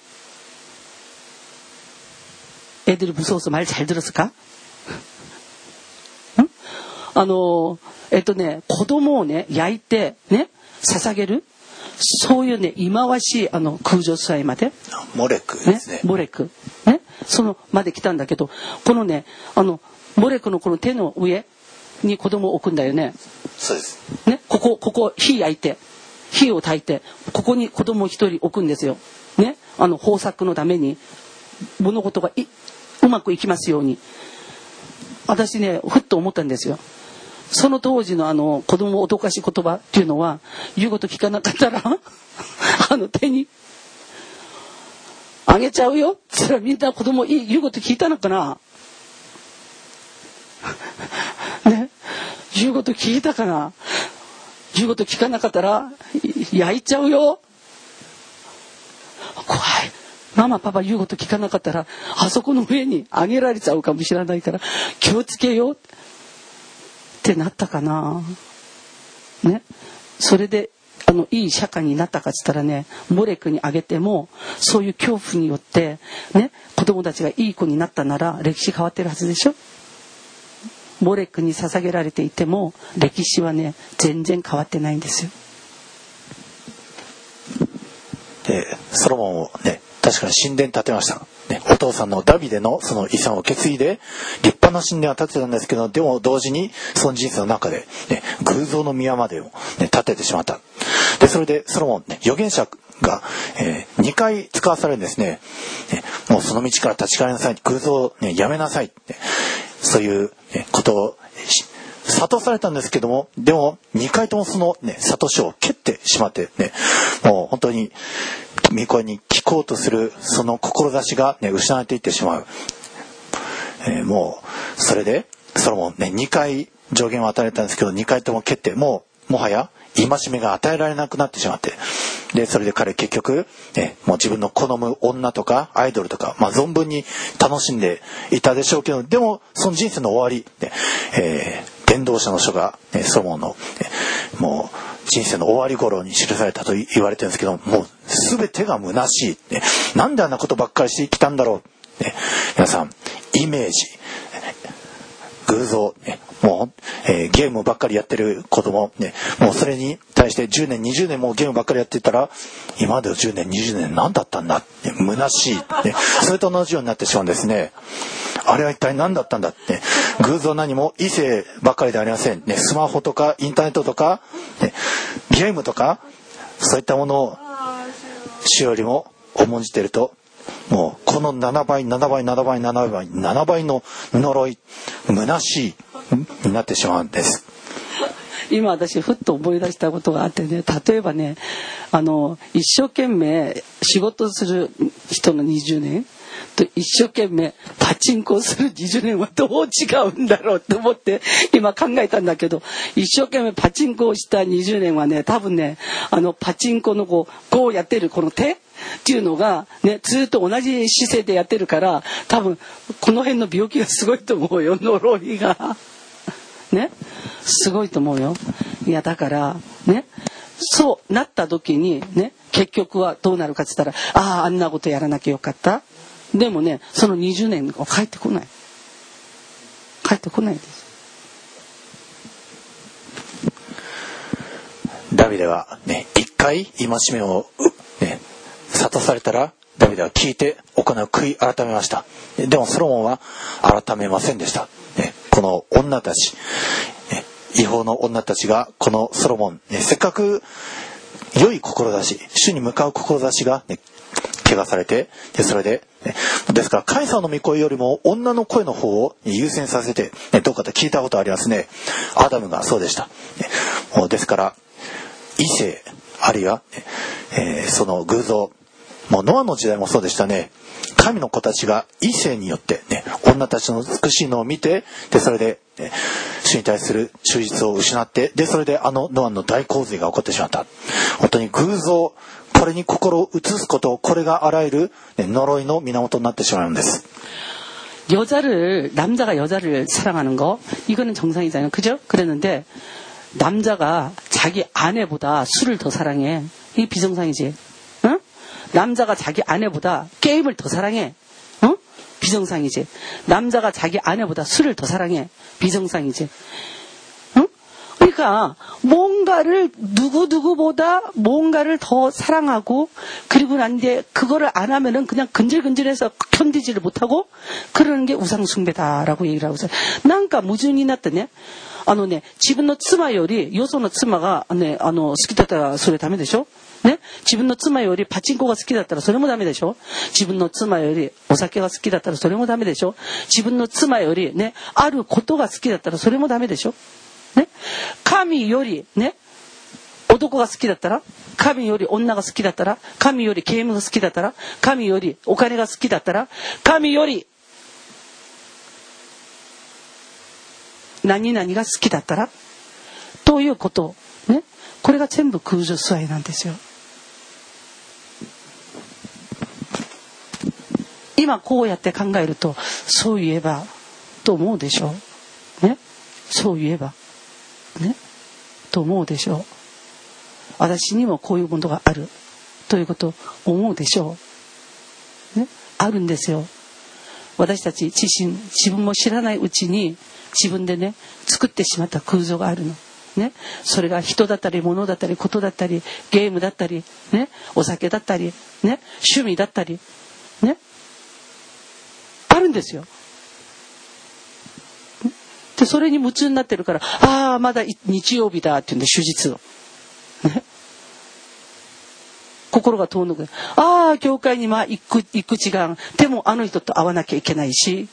애들이 무서워서 말 잘 들었을까? 응? あの、えっとね、子供をね、焼いてね、捧げるそういうね、忌まわしいあの空女祭までモレクですね。 ねモレク。ね。そのまで来たんだけど、このね、あの、モレクのこの手の上に子供を置くんだよね。 そうです。 ね。ここ、ここ、火焼いて、火を焚いて、ここに子供を一人置くんですよ。ね。あの、豊作のために、物事がいうまくいきますように。私ね、ふっと思ったんですよ。その当時のあの子供を脅かし言葉っていうのは言うこと聞かなかったらあの手にあげちゃうよって言ったらみんな子供言うこと聞いたのかな言うこと聞いたかな。言うこと聞かなかったら焼いちゃうよ。怖い。ママパパ言うこと聞かなかったらあそこの上に上げられちゃうかもしれないから気をつけようってなったかな。ね。それであのいい社会になったかっつったらね、モレクにあげてもそういう恐怖によってね、子供たちがいい子になったなら歴史変わってるはずでしょ。モレクに捧げられていても歴史はね全然変わってないんですよ。 でソロモンをね、確かに神殿建てました、ね、お父さんのダビデのその遺産を受け継いで立派な神殿は建てたんですけど、でも同時にその人生の中で、ね、偶像の宮までを、ね、建ててしまった。でそれでソロモン、ね、預言者が、えー、にかい使わされるんですね。ね、もうその道から立ち返りなさい、偶像を、ね、やめなさいって、そういう、ね、ことを諭されたんですけども、でもにかいともその、ね、諭しを蹴ってしまって、ね、もう本当に御声に聞こうとするその志が、ね、失われていってしまう。えー、もうそれでソロモン、ね、にかい助言を与えたんですけど、にかいとも蹴って、もうもはや戒めが与えられなくなってしまって、でそれで彼結局、ね、もう自分の好む女とかアイドルとか、まあ、存分に楽しんでいたでしょうけど、でもその人生の終わり、ねえー伝道者の書が、ね、ソロモンの、ね、もう人生の終わり頃に記されたと言われてるんですけど、もう全てが虚しい、ね、なんであんなことばっかりしてきたんだろう、ね、皆さんイメージ、偶像、ね、もう、えー、ゲームばっかりやってる子供、ね、もうそれに対してじゅうねんにじゅうねんもゲームばっかりやってたら、今までのじゅうねんにじゅうねん何だったんだ、ね、虚しい、ね、それと同じようになってしまうんですね。あれは一体何だったんだって、偶像何も異性ばっかりではありません、ね、スマホとかインターネットとか、ね、ゲームとかそういったものを主よりも重んじていると、もうこのななばいななばいななばいななばいななばいの呪い、虚しいになってしまうんです。 今私ふっと思い出したことがあってね、例えばね、あの一生懸命仕事する人のにじゅうねんと一生懸命パチンコをするにじゅうねんはどう違うんだろうと思って今考えたんだけど、一生懸命パチンコをしたにじゅうねんはね、多分ね、あのパチンコのこうこうやってるこの手っていうのがね、ずっと同じ姿勢でやってるから、多分この辺の病気がすごいと思うよ、呪いがね、すごいと思うよ。いやだからね、そうなった時にね、結局はどうなるかって言ったら、あああんなことやらなきゃよかった。でもね、そのにじゅうねんが帰ってこない。帰ってこないです。 ダビデはね、一回戒めをね、諭されたら、ダビデは聞いて行う悔い改めました。でもソロモンは改めませんでした。ね、この女たち、ね、違法の女たちがこのソロモン、ね、せっかく良い志、主に向かう志が、ね、汚されて、でそれで、ね、ですからカイサーの御声よりも女の声の方を優先させて、ね、どうかと聞いたことありますね。アダムがそうでした。ね、もうですから異性あるいは、ねえー、その偶像、もうノアの時代もそうでしたね。神の子たちが異性によって、ね、女たちの美しいのを見て、でそれで、ね、主に対する忠実を失って、でそれであのノアの大洪水が起こってしまった。本当に偶像、これに心を移すこと、これがあらゆる、ね、呪いの源になってしまうんです。 여자를 남자가 여자를 사랑하는 거 이거는 정상이잖아요, 그죠? 그랬는데 남자가 자기 아내보다 술을 더 사랑해. 이게 비정상이지. 응? 남자가 자기 아내보다 게임을 더 사랑해. 응? 비정상이지. 남자가 자기 아내보다 술을 더 사랑해. 비정상이지. 응? 그러니까 뭔가를 누구누구보다 뭔가를 더 사랑하고, 그리고 난 뒤에 그거를 안 하면은 그냥 근질근질해서 견디지를 못하고 그러는 게 우상숭배다라고 얘기를 하고 있어요.なんか矛盾になってね、あのね、自分の妻よりよその妻がね、あの好きだったらそれダメでしょ。ね、自分の妻よりパチンコが好きだったらそれもダメでしょ。自分の妻よりお酒が好きだったらそれもダメでしょ。自分の妻よりね、あることが好きだったらそれもダメでしょ。ね、神よりね、男が好きだったら、神より女が好きだったら、神よりゲームが好きだったら、神よりお金が好きだったら、神より何々が好きだったら、 ということね、これが全部空除素愛なんですよ。今こうやって考えると、そう言えばと思うでしょうね。そう言えばねと思うでしょう。私にもこういうものがあるということを思うでしょうね。あるんですよ。私たち自身、自分も知らないうちに自分でね作ってしまった空想があるのね。それが人だったり物だったりことだったりゲームだったりね、お酒だったりね、趣味だったりね、あるんですよ。でそれに夢中になってるから、ああまだ日曜日だって言うんで手術を、ね、心が遠のく、ああ教会にまあ行く行く時間でもあの人と会わなきゃいけないし、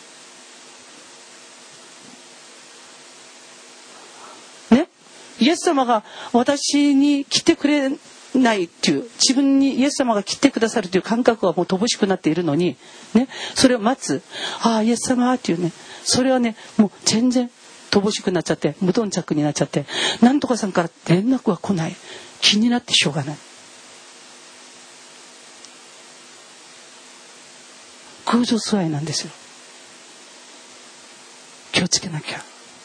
ね、イエス様が私に来てくれないっていう、自分にイエス様が来てくださるという感覚はもう乏しくなっているのにね、それを待つ、ああイエス様っていうね、それはねもう全然乏しくなっちゃって無頓着になっちゃって、なんとかさんから連絡は来ない、気になってしょうがない。空除素愛なんですよ。気をつけなきゃ。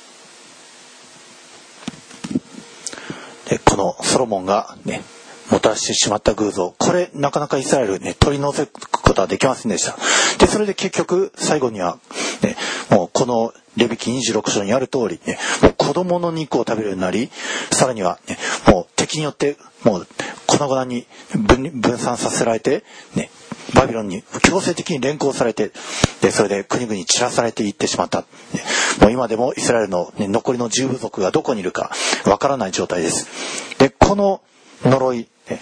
でこのソロモンがねもたらしてしまった偶像、これなかなかイスラエルね取り除くことはできませんでした。でそれで結局最後にはね、もうこのレビ記にじゅうろく章にある通りね、もう子供の肉を食べるようになり、さらにはねもう敵によってもう粉々に 分, 分散させられてね、バビロンに強制的に連行されて、でそれで国々に散らされていってしまった、ね、もう今でもイスラエルの、ね、残りの十部族がどこにいるかわからない状態です。でこの呪い、ね、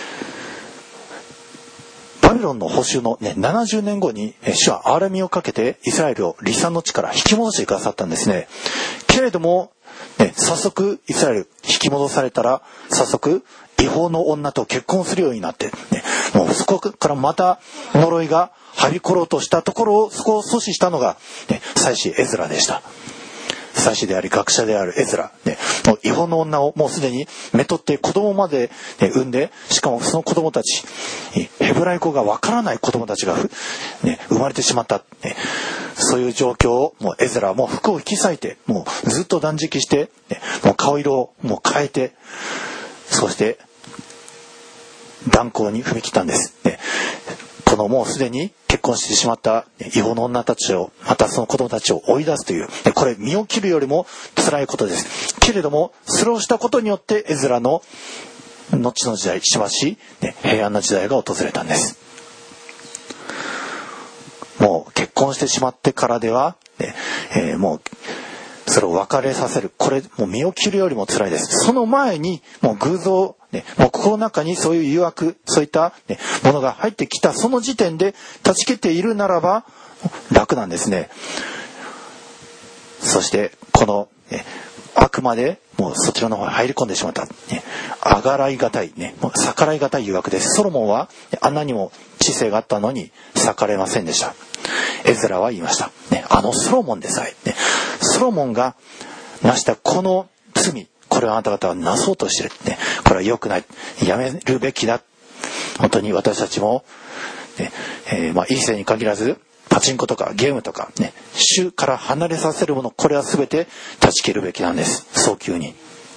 バビロンの捕囚の、ね、ななじゅうねんごに主は憐れみをかけてイスラエルを離散の地から引き戻してくださったんですね。けれども、ね、早速イスラエル引き戻されたら早速違法の女と結婚するようになって、ね、もうそこからまた呪いがはびころうとしたところをそこを阻止したのが、ね、祭司エズラでした。祭司であり学者であるエズラ、ね、もう違法の女をもうすでにめとって子供まで、ね、産んで、しかもその子供たちヘブライ語がわからない子供たちが、ね、生まれてしまった、ね、そういう状況をもうエズラはもう服を引き裂いてもうずっと断食して、ね、もう顔色をもう変えて、そして断行に踏み切ったんです、ね、このもうすでに結婚してしまった違法の女たちをまたその子供たちを追い出すという、これ身を切るよりも辛いことです。けれどもそれをしたことによってエズラの後の時代しばし、ね、平安な時代が訪れたんです。もう結婚してしまってからでは、ねえー、もうそれを別れさせる、これもう身を切るよりも辛いです。その前にもう偶像、ね、もう心の中にそういう誘惑、そういった、ね、ものが入ってきたその時点で断ち切っているならば楽なんですね。そしてこの、ね、あくまでもうそちらの方に入り込んでしまった、ね、あがらいがたい、ね、もう逆らいがたい誘惑です。ソロモンはあんなにも知性があったのに逆らえませんでした。エズラは言いました、ね、あのソロモンでさえ、ね、ソロモンがなしたこの罪、これをあなた方はなそうとしている、ね、これは良くない、やめるべきだ。本当に私たちも、ねえーまあ、異性に限らずパチンコとかゲームとか、ね、主から離れさせるもの、これは全て断ち切るべきなんです。早急に。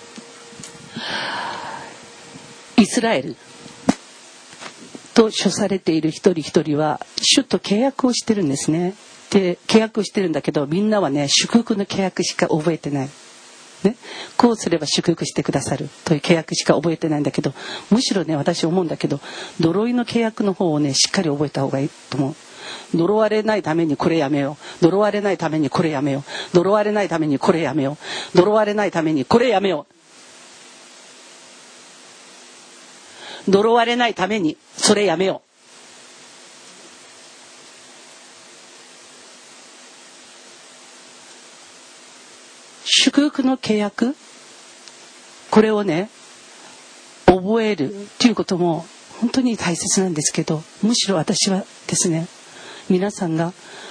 イスラエルと処されている一人一人は主と契約をしてるんですね。で契約をしてるんだけど、みんなはね祝福の契約しか覚えてない、ね、こうすれば祝福してくださるという契約しか覚えてないんだけど、むしろね私思うんだけど呪いの契約の方をねしっかり覚えた方がいいと思う。呪われないためにこれやめよう、呪われないためにこれやめよう、呪われないためにこれやめよう、呪われないためにこれやめよう、呪われないためにそれやめよう。祝福の契約、これをね覚えるっていうことも本当に大切なんですけど、むしろ私はですね、皆さんが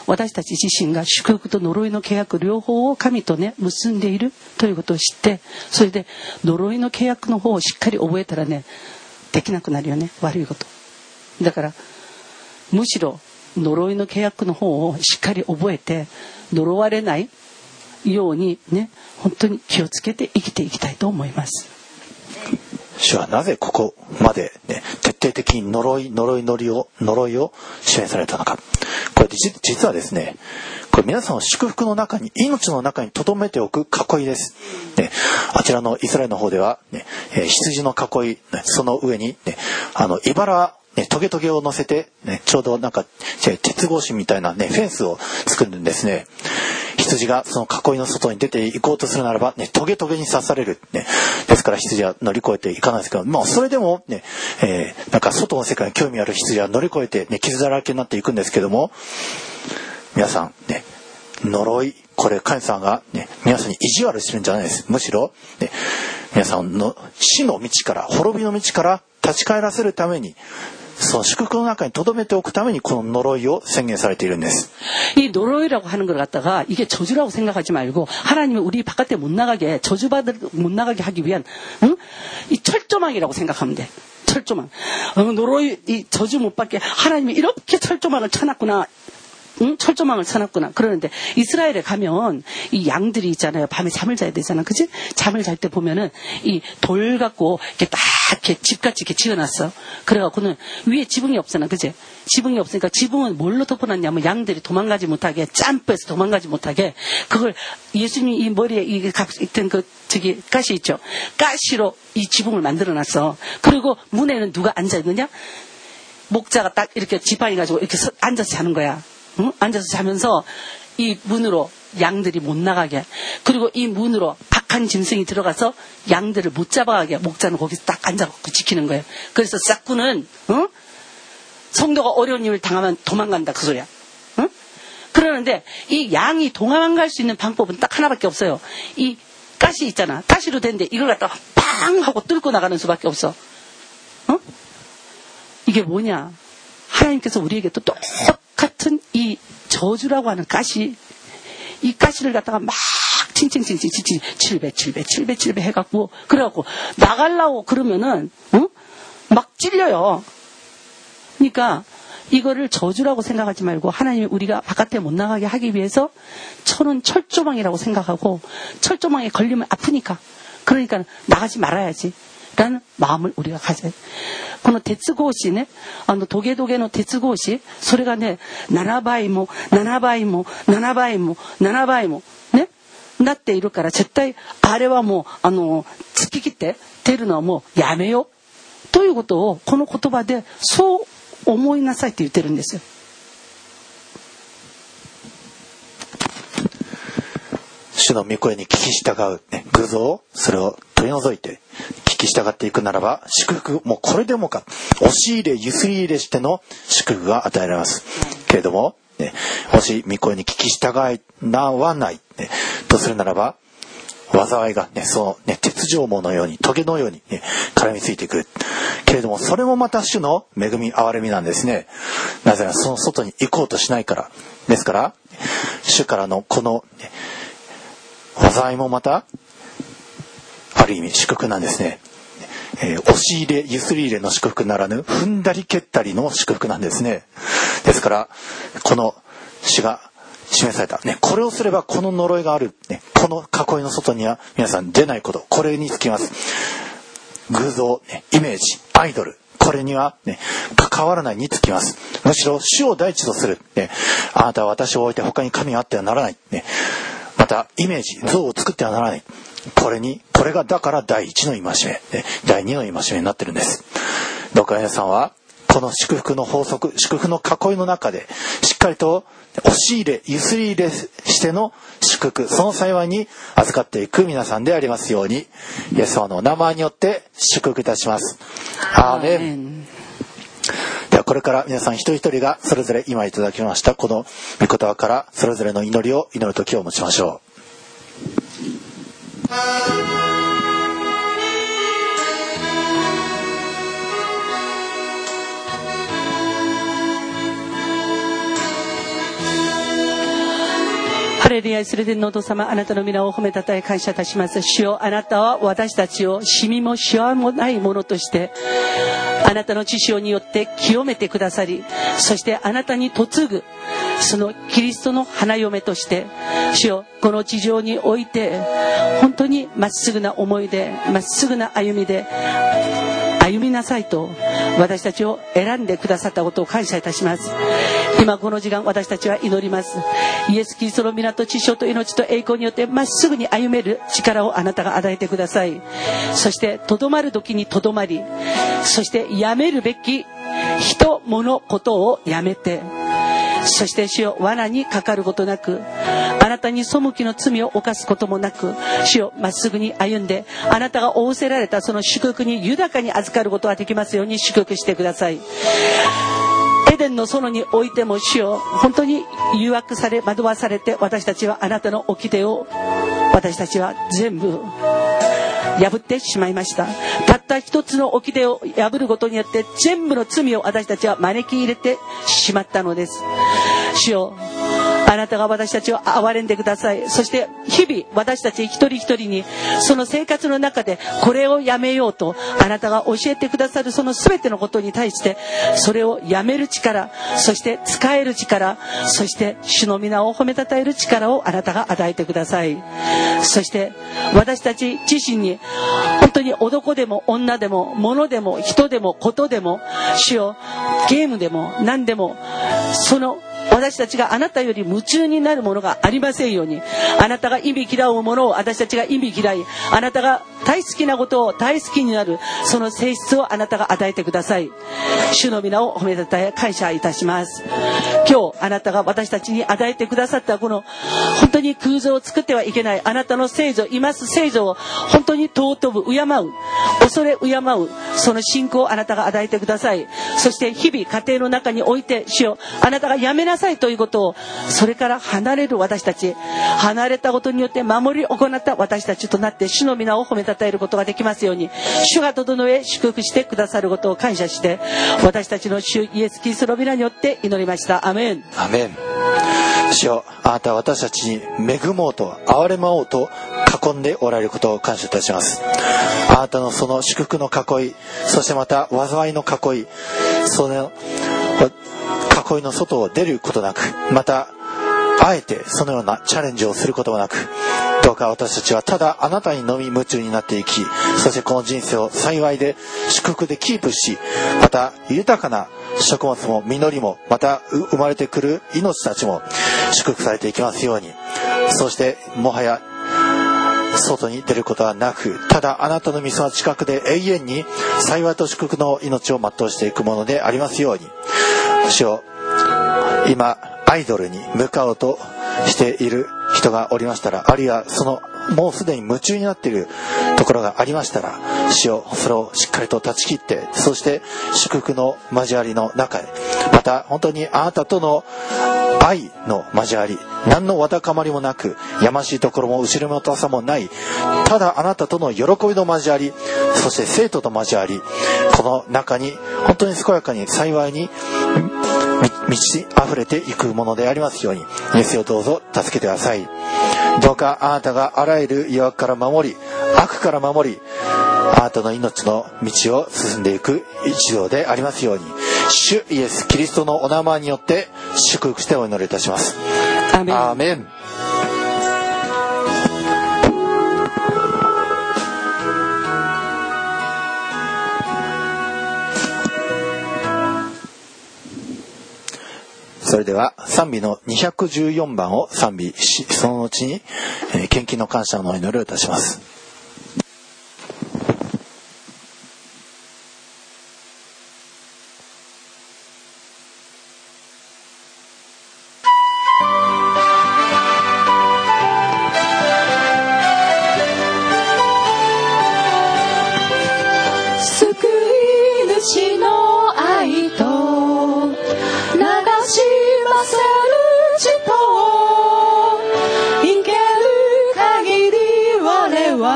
私たち自身が祝福と呪いの契約両方を神とね結んでいるということを知って、それで呪いの契約の方をしっかり覚えたらねできなくなるよね、悪いこと。だからむしろ呪いの契約の方をしっかり覚えて、呪われないようにね本当に気をつけて生きていきたいと思います。 主はなぜここまで、ね、徹底的に呪い呪い呪いを呪いを示されたのか。これ実はですね、これ皆さんを祝福の中に、命の中に留めておく囲いです、ね、あちらのイスラエルの方では、ね、羊の囲い、その上に、ね、あの茨ね、トゲトゲを乗せて、ね、ちょうどなんか鉄格子みたいな、ね、フェンスを作るんですね。羊がその囲いの外に出ていこうとするならば、ね、トゲトゲに刺される、ね、ですから羊は乗り越えていかないですけど、まあ、それでも、ねえー、なんか外の世界に興味ある羊は乗り越えて、ね、傷だらけになっていくんですけども、皆さん、ね、呪い、これ神様が、ね、皆さんに意地悪してるんじゃないです。むしろ、ね、皆さんの死の道から滅びの道から立ち返らせるために、その祝福の中に留めておくためにこの呪いを宣言されているんです。 이呪이라고 하는 걸 갖다가 이게 저주라고 생각하지 말고, 하나님은 우리 바깥에 못 나가게, 저주받을 못 나가게 하기 위한 응? 이 철조망이라고 생각하면 돼. 철조망. 어,呪い, 이 저주 못 받게 하나님이 이렇게 철조망을 쳐놨구나. 응? 철조망을 쳐놨구나. 그러는데 이스라엘에 가면 이 양들이 있잖아요. 밤에 잠을 자야 되잖아, 그지? 잠을 잘 때 보면은 이 돌 갖고 이렇게 딱 이렇게 집같이 이렇게 지어놨어. 그래갖고는 위에 지붕이 없잖아, 그지? 지붕이 없으니까 지붕은 뭘로 덮어놨냐면 양들이 도망가지 못하게, 짬뿌에서 도망가지 못하게 그걸 예수님 이 머리에 이 있던 그 저기 가시 있죠? 가시로 이 지붕을 만들어놨어. 그리고 문에는 누가 앉아 있느냐? 목자가 딱 이렇게 지팡이 가지고 이렇게 서, 앉아서 자는 거야. 응? 앉아서 자면서 이 문으로 양들이 못 나가게, 그리고 이 문으로 박한 짐승이 들어가서 양들을 못 잡아가게 목자는 거기서 딱 앉아갖고 지키는 거예요. 그래서 싹구는 응? 성도가 어려운 일을 당하면 도망간다, 그 소리야. 응? 그러는데 이 양이 도망갈 수 있는 방법은 딱 하나밖에 없어요. 이 가시 있잖아, 가시로 된데 이걸 갖다가 팡 하고 뚫고 나가는 수밖에 없어. 응? 이게 뭐냐, 하나님께서 우리에게 또 똑같은 이 저주라고 하는 가시, 이 가시를 갖다가 막 칭칭칭칭 칭칭 칠배 칠배 칠배 칠배 해갖고, 그래갖고 나가려고 그러면은 어? 막 찔려요. 그러니까 이거를 저주라고 생각하지 말고, 하나님이 우리가 바깥에 못 나가게 하기 위해서 천은 철조망이라고 생각하고, 철조망에 걸리면 아프니까, 그러니까 나가지 말아야지 라는 마음을 우리가 가져야 돼. この鉄格子ね、あのトゲトゲの鉄格子、それがねななばいもななばいもななばいもななばいもねなっているから、絶対あれはもうあの突き切って出るのはもうやめようということをこの言葉でそう思いなさいって言ってるんですよ。 主の御声に聞き従う、ね、偶像、それを取り除いて聞き従っていくならば、祝福、もうこれでもか、押し入れゆすり入れしての祝福が与えられます、けれども、ね、もし御声に聞き従わない、ね、とするならば、災いが、ね、その、ね、鉄条網のように、トゲのように、ね、絡みついてくる。けれども、それもまた主の恵み、憐れみなんですね。なぜならその外に行こうとしないから。ですから、主からのこの、ね、災いもまたある意味祝福なんですね、えー、押し入れゆすり入れの祝福ならぬ踏んだり蹴ったりの祝福なんですね。ですからこの主が示された、ね、これをすればこの呪いがある、ね、この囲いの外には皆さん出ないこと、これにつきます。偶像、ね、イメージ、アイドル、これには、ね、関わらないにつきます。むしろ主を第一とする、ね、あなたは私を置いて他に神があってはならない、ね、またイメージ、像を作ってはならない。これに、これがだから第一の戒め、第二の戒めになってるんです。どうか皆さんはこの祝福の法則、祝福の囲いの中でしっかりと押し入れ、ゆすり入れしての祝福、その幸いに預かっていく皆さんでありますように、イエス様のお名前によって祝福いたします。アーメン。ではこれから皆さん一人一人がそれぞれ今いただきましたこの御言葉からそれぞれの祈りを祈る時を持ちましょう。 ハレルヤ、イスラエルのお父様、あなたの皆を褒めたたえ感謝いたします。主よ、あなたは私たちをシミもシワもないものとしてあなたの血潮によって清めてくださり、そしてあなたに嫁ぐそのキリストの花嫁として、主よ、この地上において本当にまっすぐな思いで、まっすぐな歩みで歩みなさいと私たちを選んでくださったことを感謝いたします。今この時間、私たちは祈ります。イエス・キリストの皆と血潮と命と栄光によってまっすぐに歩める力をあなたが与えてください。そしてとどまる時にとどまり、そしてやめるべき人物ことをやめて、そして主よ、罠にかかることなく、あなたに背きの罪を犯すこともなく、主よ、まっすぐに歩んであなたが仰せられたその祝福に豊かに預かることができますように祝福してください。エデンの園においても主よ、本当に誘惑され惑わされて、私たちはあなたの掟を私たちは全部破ってしまいました。たった一つの掟を破ることによって全部の罪を私たちは招き入れてしまったのです。主よ、あなたが私たちを憐れんでください。そして日々私たち一人一人にその生活の中でこれをやめようとあなたが教えてくださるその全てのことに対して、それをやめる力、そして使える力、そして主の皆を褒めたたえる力をあなたが与えてください。そして私たち自身に本当に男でも女でも物でも人でもことでも、主よ、ゲームでも何でも、その私たちがあなたより夢中になるものがありませんように、あなたが意味嫌うものを私たちが意味嫌い、あなたが大好きなことを大好きになるその性質をあなたが与えてください。主の皆を褒めたたえ感謝いたします。今日あなたが私たちに与えてくださったこの本当に空像を作ってはいけないあなたの聖女、います聖女を本当に尊ぶ、敬う、恐れ敬うその信仰をあなたが与えてください。そして日々家庭の中において、主よ、あなたがやめなさいということを、それから離れる私たち、離れたことによって守り行った私たちとなって、主の皆を褒めたたえることができますように、主が整え祝福してくださることを感謝して、私たちの主イエス・キリストの皆によって祈りました。アメン。 アメン。主よ、あなたは私たちに恵もうと憐れまおうと囲んでおられることを感謝いたします。あなたのその祝福の囲い、そしてまた災いの囲い、その囲いの外を出ることなく、またあえてそのようなチャレンジをすることもなく、どうか私たちはただあなたにのみ夢中になっていき、そしてこの人生を幸いで祝福でキープし、また豊かな食物も実りも、また生まれてくる命たちも祝福されていきますように。そしてもはや外に出ることはなく、ただあなたの御座の近くで永遠に幸いと祝福の命を全うしていくものでありますように。主よ、今アイドルに向かおうとしている人がおりましたら、あるいはそのもうすでに夢中になっているところがありましたら、主よ、それをしっかりと断ち切って、そして祝福の交わりの中へ、また本当にあなたとの愛の交わり、何のわだかまりもなく、やましいところも後ろめたさもない、ただあなたとの喜びの交わり、そして生徒と交わり、この中に本当に健やかに幸いに満ち溢れていくものでありますように、イエスをどうぞ助けてください。どうかあなたがあらゆる誘惑から守り、悪から守り、あなたの命の道を進んでいく一同でありますように、主イエスキリストのお名前によって祝福してお祈りいたします。アーメン。アーメン。それでは賛美のにひゃくじゅうよんばんを賛美し、その後に献金の感謝のお祈りをいたします。 我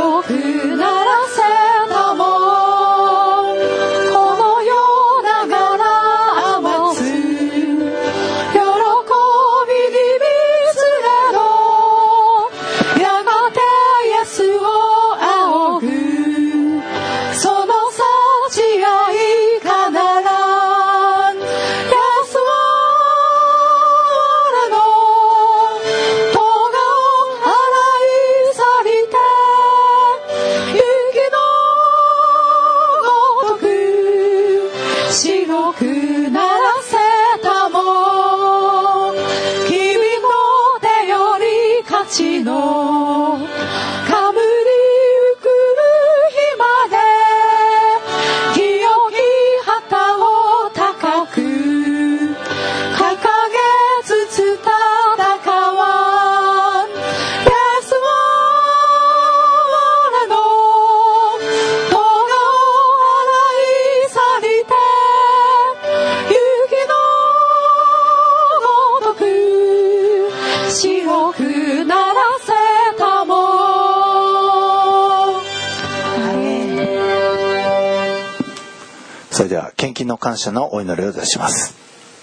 ごくならせたもこの世ながら甘つ喜びに満ちれどやがてイエスを仰ぐその幸あいかならんイエスは我の咎を洗い去りて雪のごとく白くならせたも君の手より勝ちのかぶりゆく日まで清き旗を高く掲げつつ戦わんイエスは我の咎を洗い去りて雪のごとく白くならせたもそれでは献金の感謝のお祈りをいたします。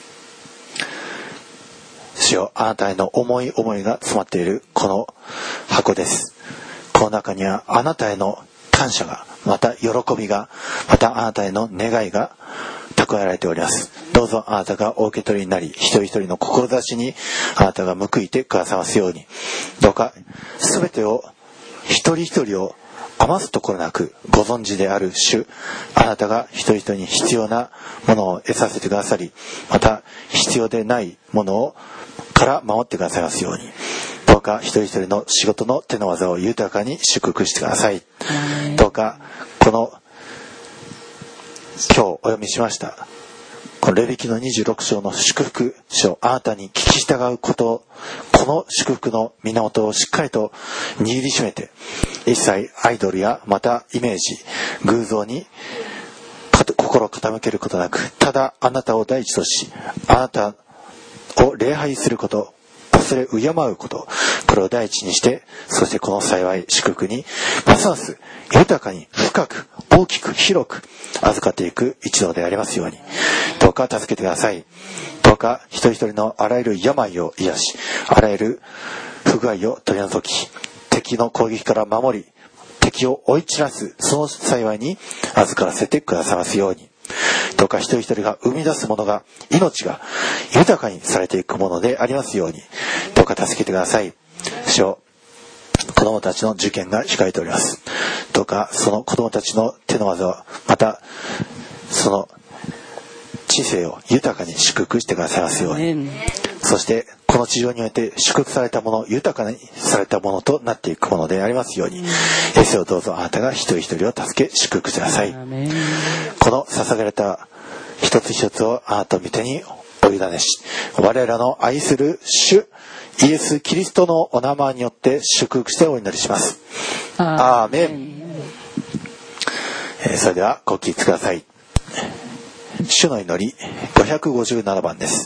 主よ、あなたへの思い思いが詰まっているこの箱です。この中にはあなたへの感謝が、また喜びが、またあなたへの願いが蓄えられております。どうぞあなたがお受け取りになり、一人一人の志にあなたが報いてくださいますように、どうか全てを一人一人を余すところなくご存知である主、あなたが一人一人に必要なものを得させてくださり、また必要でないものをから守ってくださいますように、どうか一人一人の仕事の手の技を豊かに祝福してください。どうかこの今日お読みしましたこのレビ記のにじゅうろく章の祝福書、あなたに聞き従うこと、この祝福の源をしっかりと握りしめて、一切アイドルやまたイメージ、偶像に心を傾けることなく、ただあなたを第一とし、あなたを礼拝すること、それ敬うこと、これを第一にして、そしてこの幸い祝福にますます豊かに深く大きく広く預かっていく一同でありますように、どうか助けてください。どうか一人一人のあらゆる病を癒し、あらゆる不具合を取り除き、敵の攻撃から守り、敵を追い散らすその幸いに預からせてくださいますように、どうか一人一人が生み出すものが、命が豊かにされていくものでありますように、どうか助けてください。主よ、子供たちの受験が控えております。どうかその子供たちの手の技を、またその知性を豊かに祝福してくださいますように、そしてこの地上において祝福されたもの、豊かにされたものとなっていくものでありますように、イエスをどうぞあなたが一人一人を助け祝福してください。この捧げられた一つ一つをあなたの御手にお委ねし、我らの愛する主イエス・キリストのお名前によって祝福してお祈りします。アーメン。えー、それではご起立ください。主の祈りごひゃくごじゅうななばんです。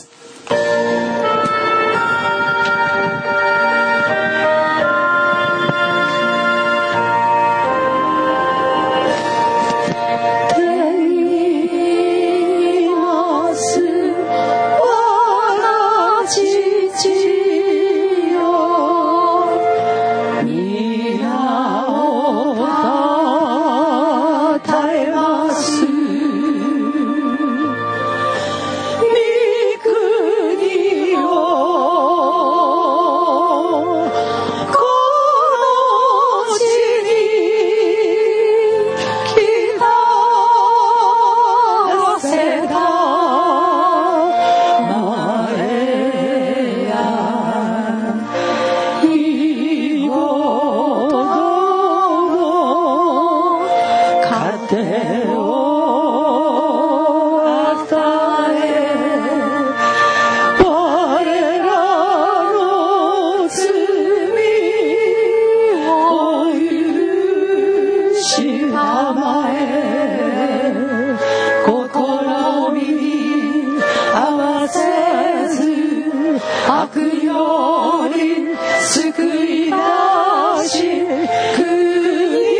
悪より救い出し国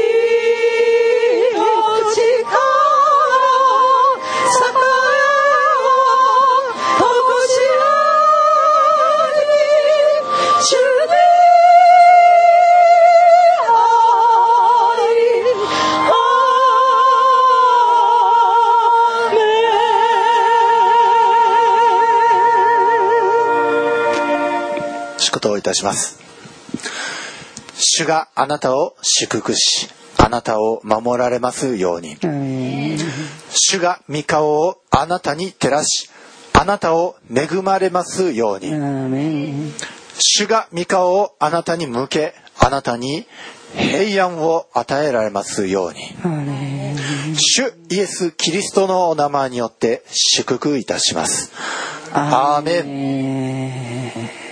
ことをいたします。主があなたを祝福し、あなたを守られますように。主が御顔をあなたに照らし、あなたを恵まれますように。主が御顔をあなたに向け、あなたに平安を与えられますように。主イエス・キリストのお名前によって祝福いたします。アーメン。